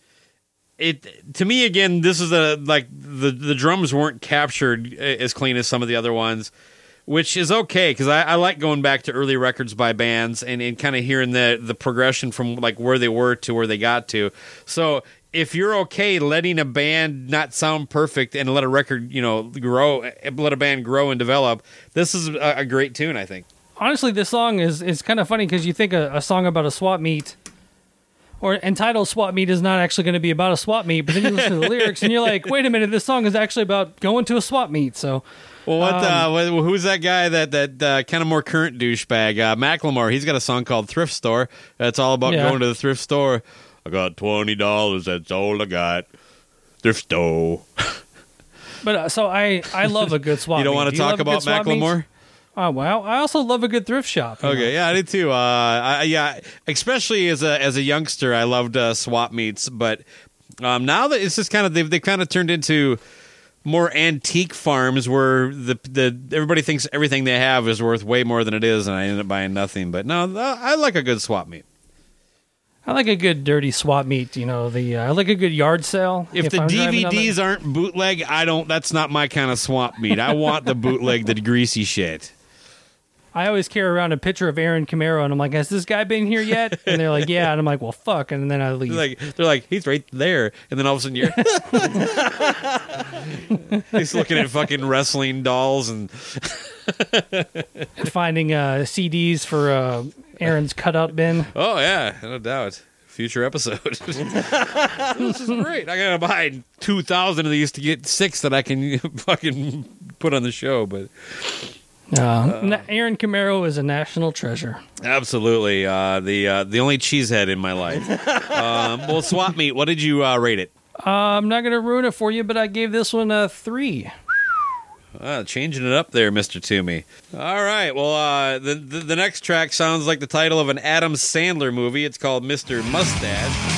it to me again, this is a like the the drums weren't captured as clean as some of the other ones, which is okay because I, I like going back to early records by bands and, and kind of hearing the the progression from like where they were to where they got to. So if you're okay letting a band not sound perfect and let a record, you know, grow, let a band grow and develop, this is a, a great tune, I think. Honestly, this song is, is kind of funny because you think a, a song about a swap meet or entitled Swap Meet is not actually going to be about a swap meet, but then you listen to the lyrics and you're like, wait a minute, this song is actually about going to a swap meet. So, well, what? Um, uh, what who's that guy? That that uh, kind of more current douchebag, uh, Macklemore. He's got a song called "Thrift Store." That's all about Yeah. going to the thrift store. I got twenty dollars. That's all I got. Thrift store. but uh, so I, I love a good swap meet. You don't want Do to you talk love a good about swap meets? Macklemore? Oh, wow. I also love a good thrift shop. you know. Okay, yeah, I did too. Uh, I, yeah, especially as a as a youngster, I loved uh, swap meets. But um, now that it's just kind of they've they kind of turned into more antique farms where the the everybody thinks everything they have is worth way more than it is, and I end up buying nothing. But no, I like a good swap meet. I like a good dirty swap meet. You know, the uh, I like a good yard sale. If, the I'm driving down D V Ds aren't bootleg, I don't. That's not my kind of swap meet. I want the bootleg, the greasy shit. I always carry around a picture of Aaron Camaro, and I'm like, has this guy been here yet? And they're like, yeah. And I'm like, well, fuck. And then I leave. They're like, they're like, he's right there. And then all of a sudden you're he's looking at fucking wrestling dolls and Finding uh, C Ds for uh, Aaron's cutout bin. oh yeah, no doubt. Future episode. This is great. I gotta buy two thousand of these to get six that I can fucking put on the show. But Uh, Na- Aaron Camaro is a national treasure. absolutely, uh, the uh, the only cheesehead in my life. um, well, swap meet. What did you uh, rate it? Uh, I'm not going to ruin it for you, but I gave this one a three. Uh, changing it up there, Mister Toomey. All right. Well, uh, the, the the next track sounds like the title of an Adam Sandler movie. It's called Mister Mustache.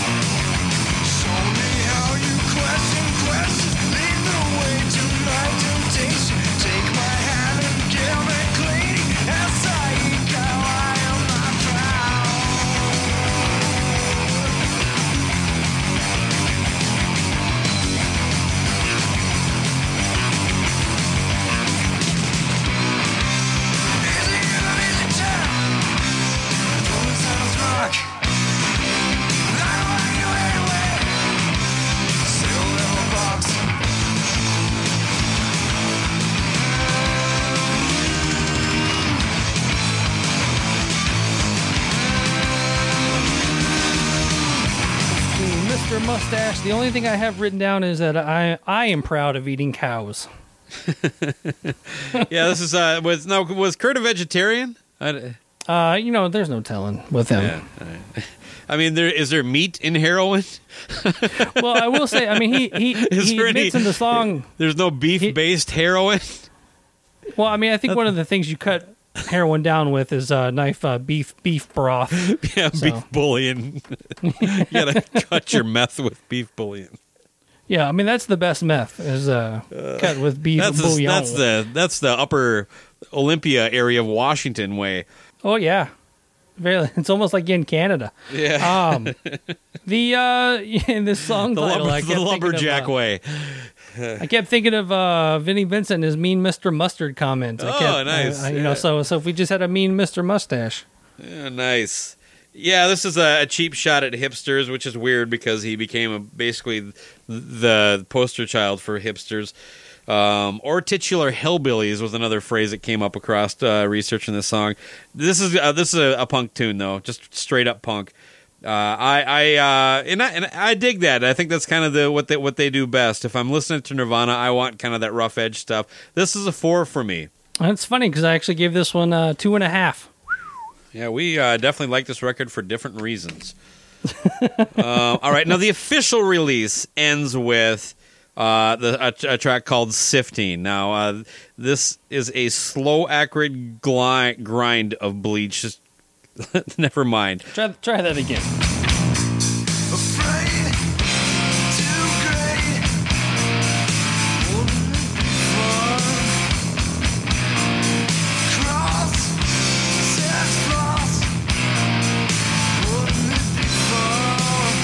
Mister Mustache. The only thing I have written down is that I I am proud of eating cows. Yeah, this is uh was no was Kurt a vegetarian? I, Uh, you know, there's no telling with him. yeah, I mean, there is there meat in heroin? Well, I will say, I mean, he he, Is he there admits any- in the song. There's no beef-based heroin? Well, I mean, I think one of the things you cut heroin down with is uh, knife uh, beef beef broth. Yeah, So. beef bouillon. You gotta cut your meth with beef bouillon. Yeah, I mean that's the best meth is uh, cut with beef That's the, bouillon. that's the that's the upper Olympia area of Washington way. Oh yeah, very. It's almost like in Canada. Yeah, Um, the uh, in this song the, title, lumber, I the kept thinking lumberjack of, uh, way. I kept thinking of uh, Vinnie Vincent and his Mean Mister Mustard comment. I Oh, kept, nice, uh, you yeah. know, so so if we just had a Mean Mister Mustache. Yeah, nice. Yeah, this is a, a cheap shot at hipsters, which is weird because he became a, basically the poster child for hipsters. Um, or titular hillbillies was another phrase that came up across uh, researching this song. This is uh, this is a, a punk tune though, just straight up punk. Uh, I I uh, and I and I dig that. I think that's kind of the what they what they do best. If I'm listening to Nirvana, I want kind of that rough edge stuff. This is a four for me. And it's funny because I actually gave this one uh, two and a half. Yeah, we uh, definitely like this record for different reasons. uh, all right, now the official release ends with uh, the, a, a track called Sifting. Now, uh, this is a slow, accurate gli- grind of Bleach. Just never mind. Try try that again. Afraid, too great. Wouldn't it be fun? Cross, says cross. Wouldn't it be fun?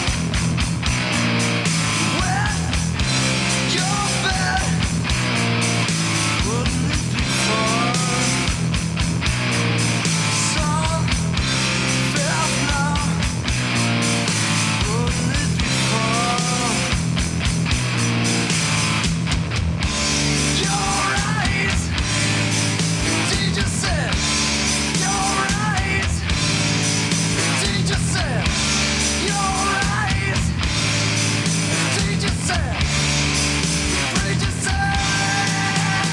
Wet your bed. Wouldn't it be fun? Sun felt now. Wouldn't it be fun? You're right. Teacher said, you're right. Teacher said, you're right. Teacher said, preacher said,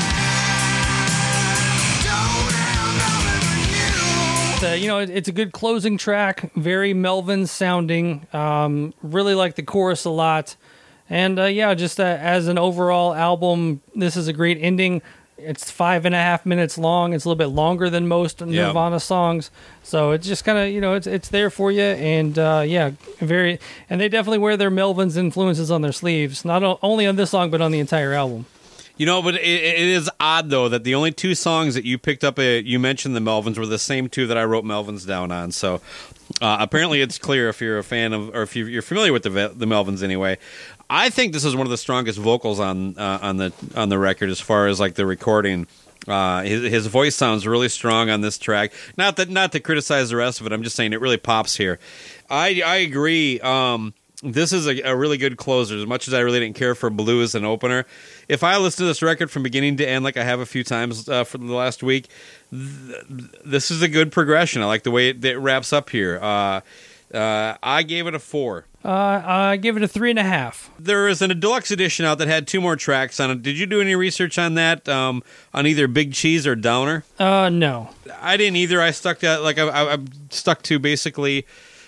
don't have nothing for you. It's, uh, you know, it, it's a good closing track, very Melvin sounding. Um, really like the chorus a lot, and uh, yeah, just uh, as an overall album, this is a great ending. It's five and a half minutes long. It's a little bit longer than most Nirvana songs, so it's just kind of you know it's it's there for you, and uh, yeah, very. And they definitely wear their Melvin's influences on their sleeves, not o- only on this song but on the entire album. You know, but it, it is odd though that the only two songs that you picked up, uh, you mentioned the Melvins, were the same two that I wrote Melvins down on. So uh, apparently, it's clear if you're a fan of, or if you- you're familiar with the Ve- the Melvins anyway. I think this is one of the strongest vocals on uh, on the on the record as far as like the recording. Uh, his his voice sounds really strong on this track. Not that not to criticize the rest of it. I'm just saying it really pops here. I I agree. Um, this is a, a really good closer. As much as I really didn't care for Blue as an opener, if I listen to this record from beginning to end, like I have a few times uh, for the last week, th- this is a good progression. I like the way it, it wraps up here. Uh, uh, I gave it a four. Uh, I give it a three and a half. There is an, a deluxe edition out that had two more tracks on it. Did you do any research on that? Um, on either Big Cheese or Downer? Uh, no. I didn't either. I stuck to like I, I, I'm stuck to basically,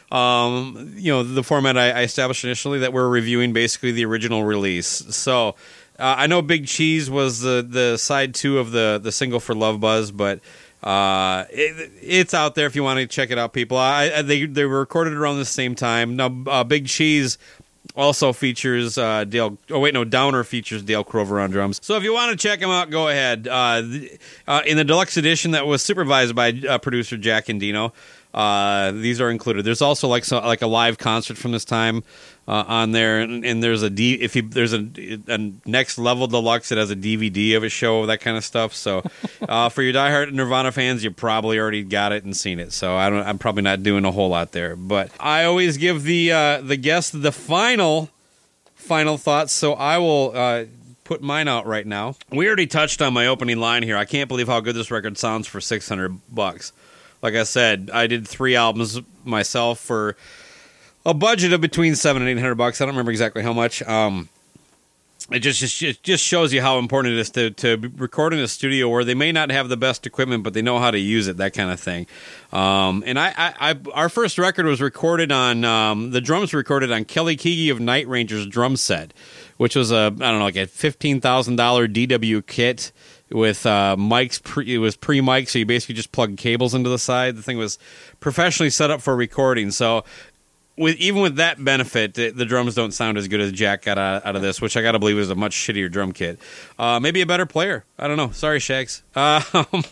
um, you know, the format I, I established initially that we're reviewing basically the original release. So uh, I know Big Cheese was the, the side two of the the single for Love Buzz, but uh, it, it's out there if you want to check it out, people. I, I they they were recorded around the same time. Now uh, Big Cheese also features uh, Dale. Oh wait, no, Downer features Dale Crover on drums. So if you want to check them out, go ahead. Uh, th- uh, in the deluxe edition that was supervised by uh, producer Jack Endino, uh, these are included. There's also like so, like a live concert from this time uh, on there, and, and there's a D. If you there's a, a next level deluxe that has a D V D of a show, that kind of stuff. So uh, for your diehard Nirvana fans, you probably already got it and seen it. So I don't. I'm probably not doing a whole lot there, but I always give the uh, the guest the final final thoughts. So I will. Uh, Put mine out right now. We already touched on my opening line here. I can't believe how good this record sounds for six hundred bucks. Like I said, I did three albums myself for a budget of between seven and eight hundred bucks. I don't remember exactly how much. Um, it just, just it just shows you how important it is to, to record in a studio where they may not have the best equipment, but they know how to use it, that kind of thing. Um, and I, I, I, our first record was recorded on, um, the drums were recorded on Kelly Keagy of Night Ranger's drum set, which was a, I don't know, like a fifteen thousand dollars D W kit with uh, mics. Pre, it was pre-mic, so you basically just plug cables into the side. The thing was professionally set up for recording, so with even with that benefit, the, the drums don't sound as good as Jack got out, out of this, which I got to believe is a much shittier drum kit. Uh, maybe a better player. I don't know. Sorry, Shags. Um,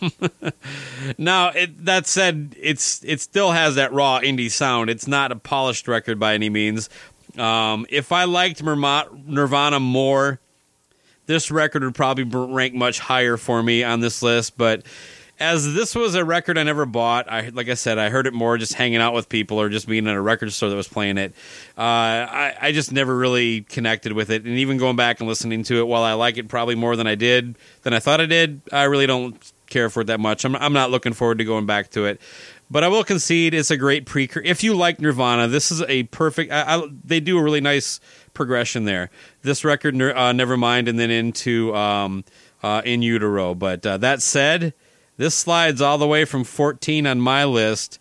now, it, that said, it's it still has that raw indie sound. It's not a polished record by any means. Um, if I liked Nirvana more, this record would probably rank much higher for me on this list, but as this was a record I never bought, I like I said, I heard it more just hanging out with people or just being in a record store that was playing it. Uh, I, I just never really connected with it, and even going back and listening to it, while I like it probably more than I did, than I thought I did, I really don't care for it that much. I'm, I'm not looking forward to going back to it. But I will concede it's a great precursor. If you like Nirvana, this is a perfect... I, I, they do a really nice progression there. This record, uh, Nevermind, and then into um, uh, In Utero. But uh, that said, this slides all the way from fourteen on my list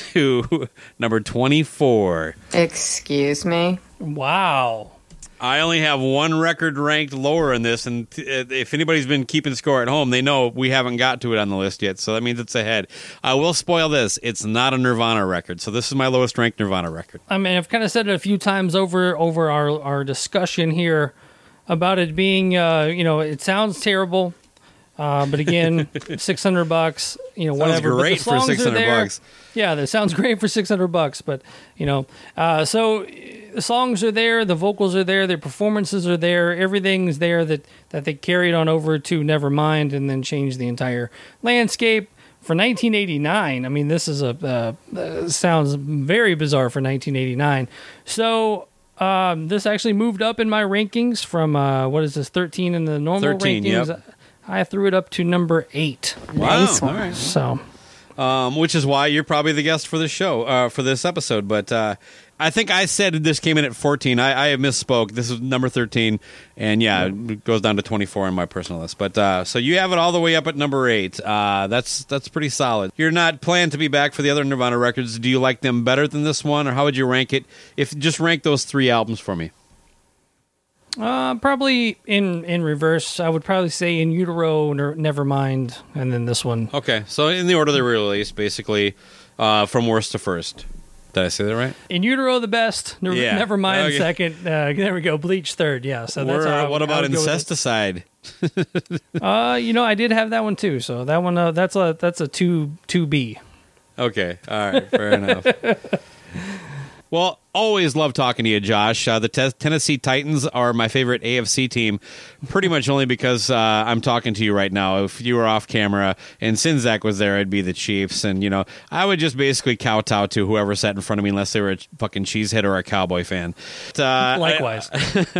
to number twenty-four. Excuse me? Wow. I only have one record ranked lower in this, and if anybody's been keeping score at home, they know we haven't got to it on the list yet, so that means it's ahead. I will spoil this. It's not a Nirvana record, so this is my lowest ranked Nirvana record. I mean, I've kind of said it a few times over over our, our discussion here about it being, uh, you know, it sounds terrible, uh, but again, six hundred bucks, you know, sounds whatever. Great but the songs for six hundred are there. bucks. Yeah, that sounds great for six hundred bucks, but, you know, uh, so... The songs are there, the vocals are there, their performances are there, everything's there that, that they carried on over to Nevermind and then changed the entire landscape. For nineteen eighty-nine, I mean, this is a uh, uh, sounds very bizarre for nineteen eighty-nine. So um, this actually moved up in my rankings from, uh, what is this, thirteen in the normal thirteen, rankings. Yep. I threw it up to number eight. Wow, Nice. all right. So... Um, which is why you're probably the guest for this show, uh, for this episode. But uh, I think I said this came in at fourteen. I, I misspoke. This is number thirteen, and yeah, it goes down to twenty-four on my personal list. But uh, so you have it all the way up at number eight. Uh, that's that's pretty solid. You're not planning to be back for the other Nirvana records. Do you like them better than this one, or how would you rank it? If just rank those three albums for me. Uh, probably in, in reverse. I would probably say In Utero, ner- Nevermind, and then this one. Okay, so in the order they were released, basically, uh, from worst to first. Did I say that right? In Utero, the best. Ne- Yeah. Nevermind, Okay. second. Uh, there we go. Bleach, third. Yeah. So that's Or, how I what would- I about would go with it. Incesticide? Uh, you know, I did have that one too. So that one, uh, that's a that's a two two B. Okay, all right, fair enough. Well, always love talking to you, Josh. Uh, the te- Tennessee Titans are my favorite A F C team, pretty much only because uh, I'm talking to you right now. If you were off camera and Sinzak was there, I'd be the Chiefs. And, you know, I would just basically kowtow to whoever sat in front of me unless they were a fucking cheesehead or a Cowboy fan. But, uh, Likewise.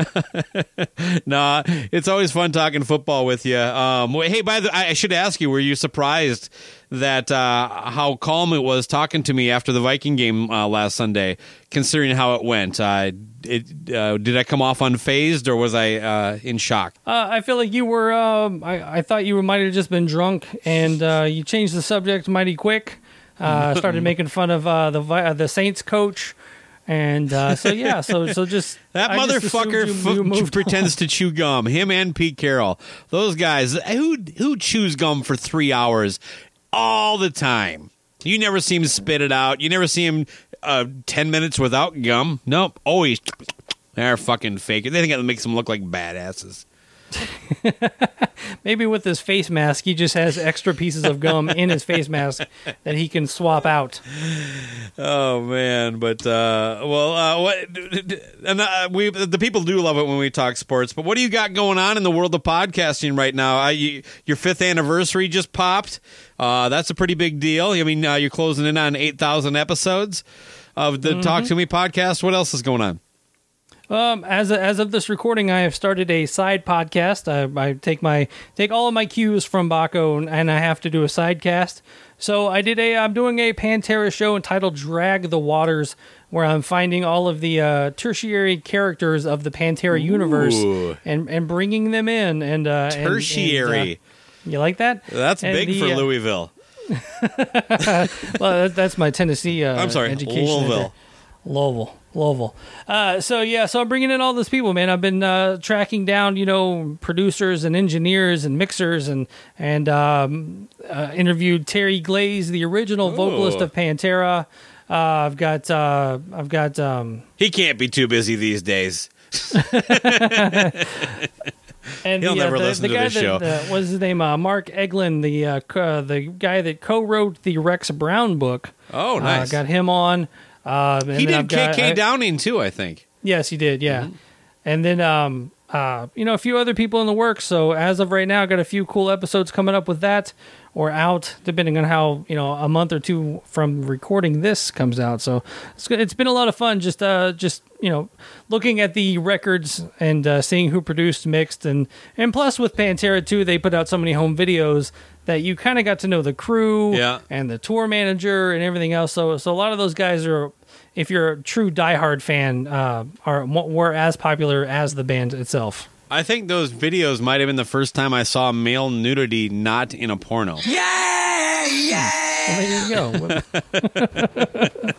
no, it's always fun talking football with you. Um, hey, by the I should ask you, were you surprised that uh, how calm it was talking to me after the Viking game uh, last Sunday, considering how it went? Uh, it, uh, did I come off unfazed, or was I uh, in shock? Uh, I feel like you were. Um, I I thought you might have just been drunk, and uh, you changed the subject mighty quick. Uh, started making fun of uh, the Vi- uh, the Saints coach. And uh, so yeah, so so just That I just motherfucker assumed you- you f- moved pretends to chew gum. Him and Pete Carroll, those guys who who chews gum for three hours all the time. You never see him spit it out. You never see him uh, ten minutes without gum. Nope, always. They're fucking fake. They think it makes them look like badasses. Maybe with his face mask, he just has extra pieces of gum in his face mask that he can swap out. Oh man, but uh, well, uh, what? And uh, we the people do love it when we talk sports. But what do you got going on in the world of podcasting right now? Uh, you, your fifth anniversary just popped. Uh, that's a pretty big deal. I mean, uh, you're closing in on eight thousand episodes of the mm-hmm. Talk to Me podcast. What else is going on? Um, as as of this recording, I have started a side podcast. I, I take my take all of my cues from Baco, and, and I have to do a side cast. So I did a. I'm doing a Pantera show entitled "Drag the Waters," where I'm finding all of the uh, tertiary characters of the Pantera universe Ooh. and and bringing them in. And uh, tertiary. And, and, uh, you like that? That's and big the, for uh, Louisville. Well, that, that's my Tennessee. Uh, I'm sorry, education Louisville. Louisville. Louisville. Uh, so yeah, so I'm bringing in all those people, man. I've been uh, tracking down, you know, producers and engineers and mixers, and and um, uh, interviewed Terry Glaze, the original Ooh. vocalist of Pantera. Uh, I've got, uh, I've got. Um, He can't be too busy these days. And He'll the, never uh, the, listen the to guy this that, show. Uh, what's his name? Uh, Mark Eglin, the uh, co- uh, the guy that co-wrote the Rex Brown book. Oh, nice. Uh, got him on. Uh, and He then did I've K K got, I- Downing too, I think. Yes, he did. Yeah, Mm-hmm. and then um, uh, you know, a few other people in the works. So as of right now, I've got a few cool episodes coming up with that or out, depending on how, you know, a month or two from recording this comes out. So it's it's been a lot of fun. Just uh, just you know, looking at the records and uh, seeing who produced, mixed, and and plus with Pantera too, they put out so many home videos that you kind of got to know the crew Yeah. and the tour manager and everything else. So so a lot of those guys are, if you're a true diehard fan, uh, are were as popular as the band itself. I think those videos might have been the first time I saw male nudity not in a porno. Yeah, yeah. Well, there you go.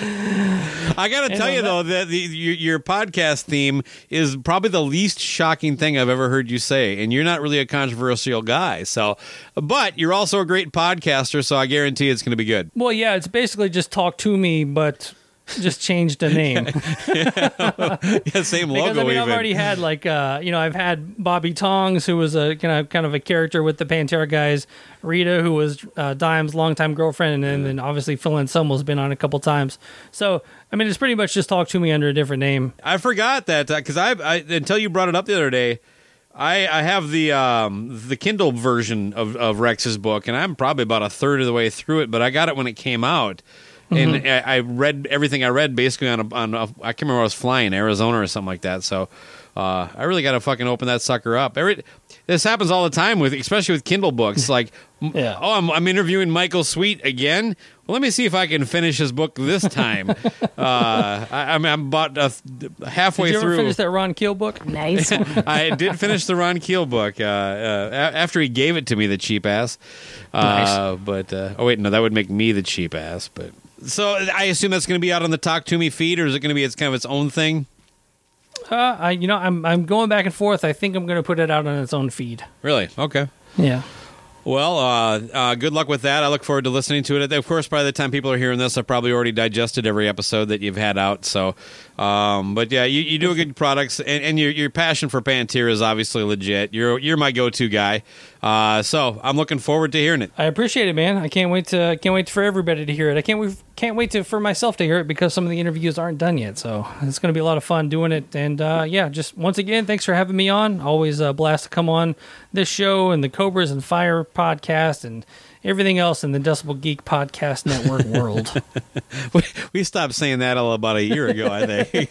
I got to tell you, though, that the, your, your podcast theme is probably the least shocking thing I've ever heard you say, and you're not really a controversial guy. So, but you're also a great podcaster, so I guarantee it's going to be good. Well, yeah, it's basically just Talk to Me, but just changed the name. Yeah, same logo. Because I mean, even. I've already had like, uh, you know, I've had Bobby Tongs, who was a kind of kind of a character with the Pantera guys. Rita, who was uh, Dime's longtime girlfriend, and then, and then obviously Phil Anselmo's been on a couple times. So, I mean, it's pretty much just Talk to Me under a different name. I forgot that because I, I until you brought it up the other day. I, I have the um, the Kindle version of, of Rex's book, and I'm probably about a third of the way through it. But I got it when it came out. And mm-hmm. I, I read everything I read basically on a, on a, I can't remember where I was flying, Arizona or something like that. So uh, I really got to fucking open that sucker up. Every this happens all the time with, especially with Kindle books. Like, yeah. oh, I'm, I'm interviewing Michael Sweet again. Well, let me see if I can finish his book this time. uh, I, I mean, I'm about uh, halfway Did you ever through. finish that Ron Keel book? Nice. I did finish the Ron Keel book uh, uh, a- after he gave it to me, the cheap ass. Uh, Nice. But uh, oh wait, no, that would make me the cheap ass. But so I assume that's going to be out on the Talk to Me feed, or is it going to be its kind of its own thing? Uh, I, you know, I'm I'm going back and forth. I think I'm going to put it out on its own feed. Really? Okay. Yeah. Well, uh, uh, good luck with that. I look forward to listening to it. Of course, by the time people are hearing this, I've probably already digested every episode that you've had out. So, um, but yeah, you, you do good products, and, and your your passion for Pantera is obviously legit. You're you're my go-to guy. Uh, so I'm looking forward to hearing it. I appreciate it, man. I can't wait to can't wait for everybody to hear it. I can't wait can't wait to for myself to hear it because some of the interviews aren't done yet. So it's going to be a lot of fun doing it. And uh, yeah, just once again, thanks for having me on. Always a blast to come on this show and the Cobras and Fire podcast and everything else in the Decibel Geek Podcast Network world. we, we stopped saying that about a year ago, I think.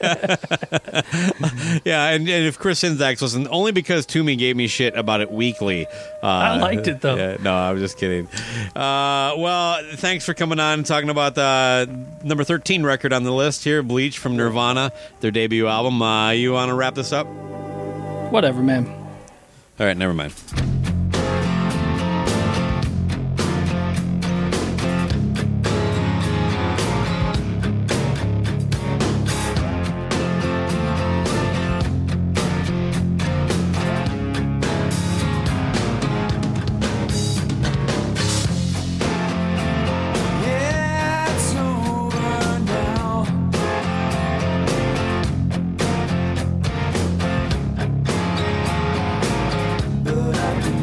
Yeah, and, and if Chris Hinzax wasn't, only because Toomey gave me shit about it weekly. Uh, I liked it, though. Yeah, no, I was just kidding. Uh, well, thanks for coming on and talking about the number thirteen record on the list here, Bleach from Nirvana, their debut album. Uh, you want to wrap this up? Whatever, man. All right, never mind. Yeah, it's over now. But I can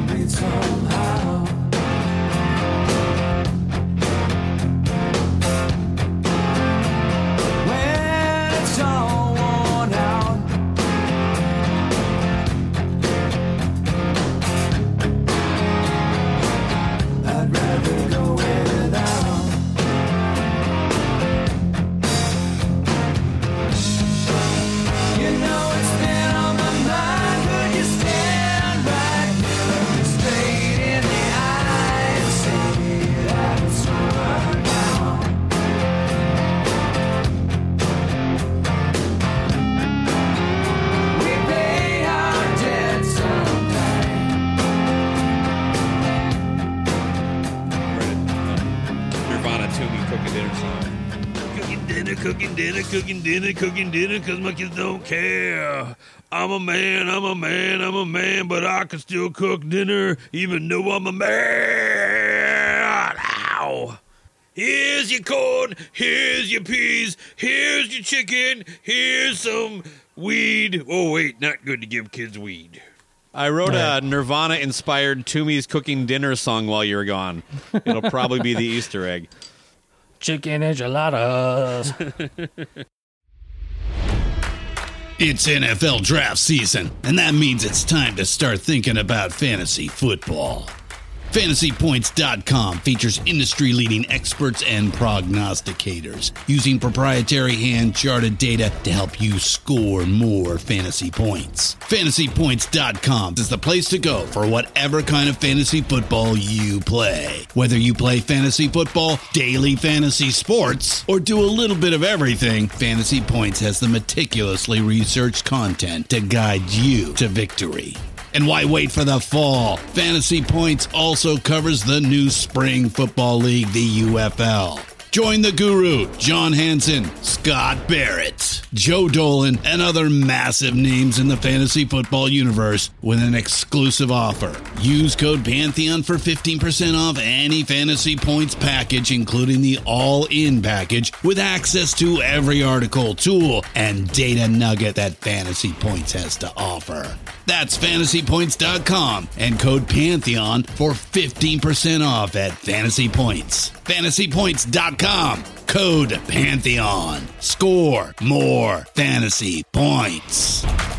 great song. Cooking dinner, cooking dinner, cooking dinner, cooking dinner, because my kids don't care. I'm a man, I'm a man, I'm a man, but I can still cook dinner, even though I'm a man. Ow. Here's your corn, here's your peas, here's your chicken, here's some weed. Oh, wait, not good to give kids weed. I wrote a Nirvana-inspired Toomey's Cooking Dinner song while you were gone. It'll probably be the Easter egg. Chicken enchiladas. It's N F L draft season, and that means it's time to start thinking about fantasy football. Fantasy Points dot com features industry-leading experts and prognosticators using proprietary hand-charted data to help you score more fantasy points. Fantasy Points dot com is the place to go for whatever kind of fantasy football you play. Whether you play fantasy football, daily fantasy sports, or do a little bit of everything, Fantasy Points has the meticulously researched content to guide you to victory. And why wait for the fall? Fantasy Points also covers the new Spring Football League, the U F L. Join the guru, John Hansen, Scott Barrett, Joe Dolan, and other massive names in the fantasy football universe with an exclusive offer. Use code Pantheon for fifteen percent off any Fantasy Points package, including the all-in package, with access to every article, tool, and data nugget that Fantasy Points has to offer. That's Fantasy Points dot com and code Pantheon for fifteen percent off at Fantasy Points. Fantasy Points dot com, code Pantheon. Score more fantasy points.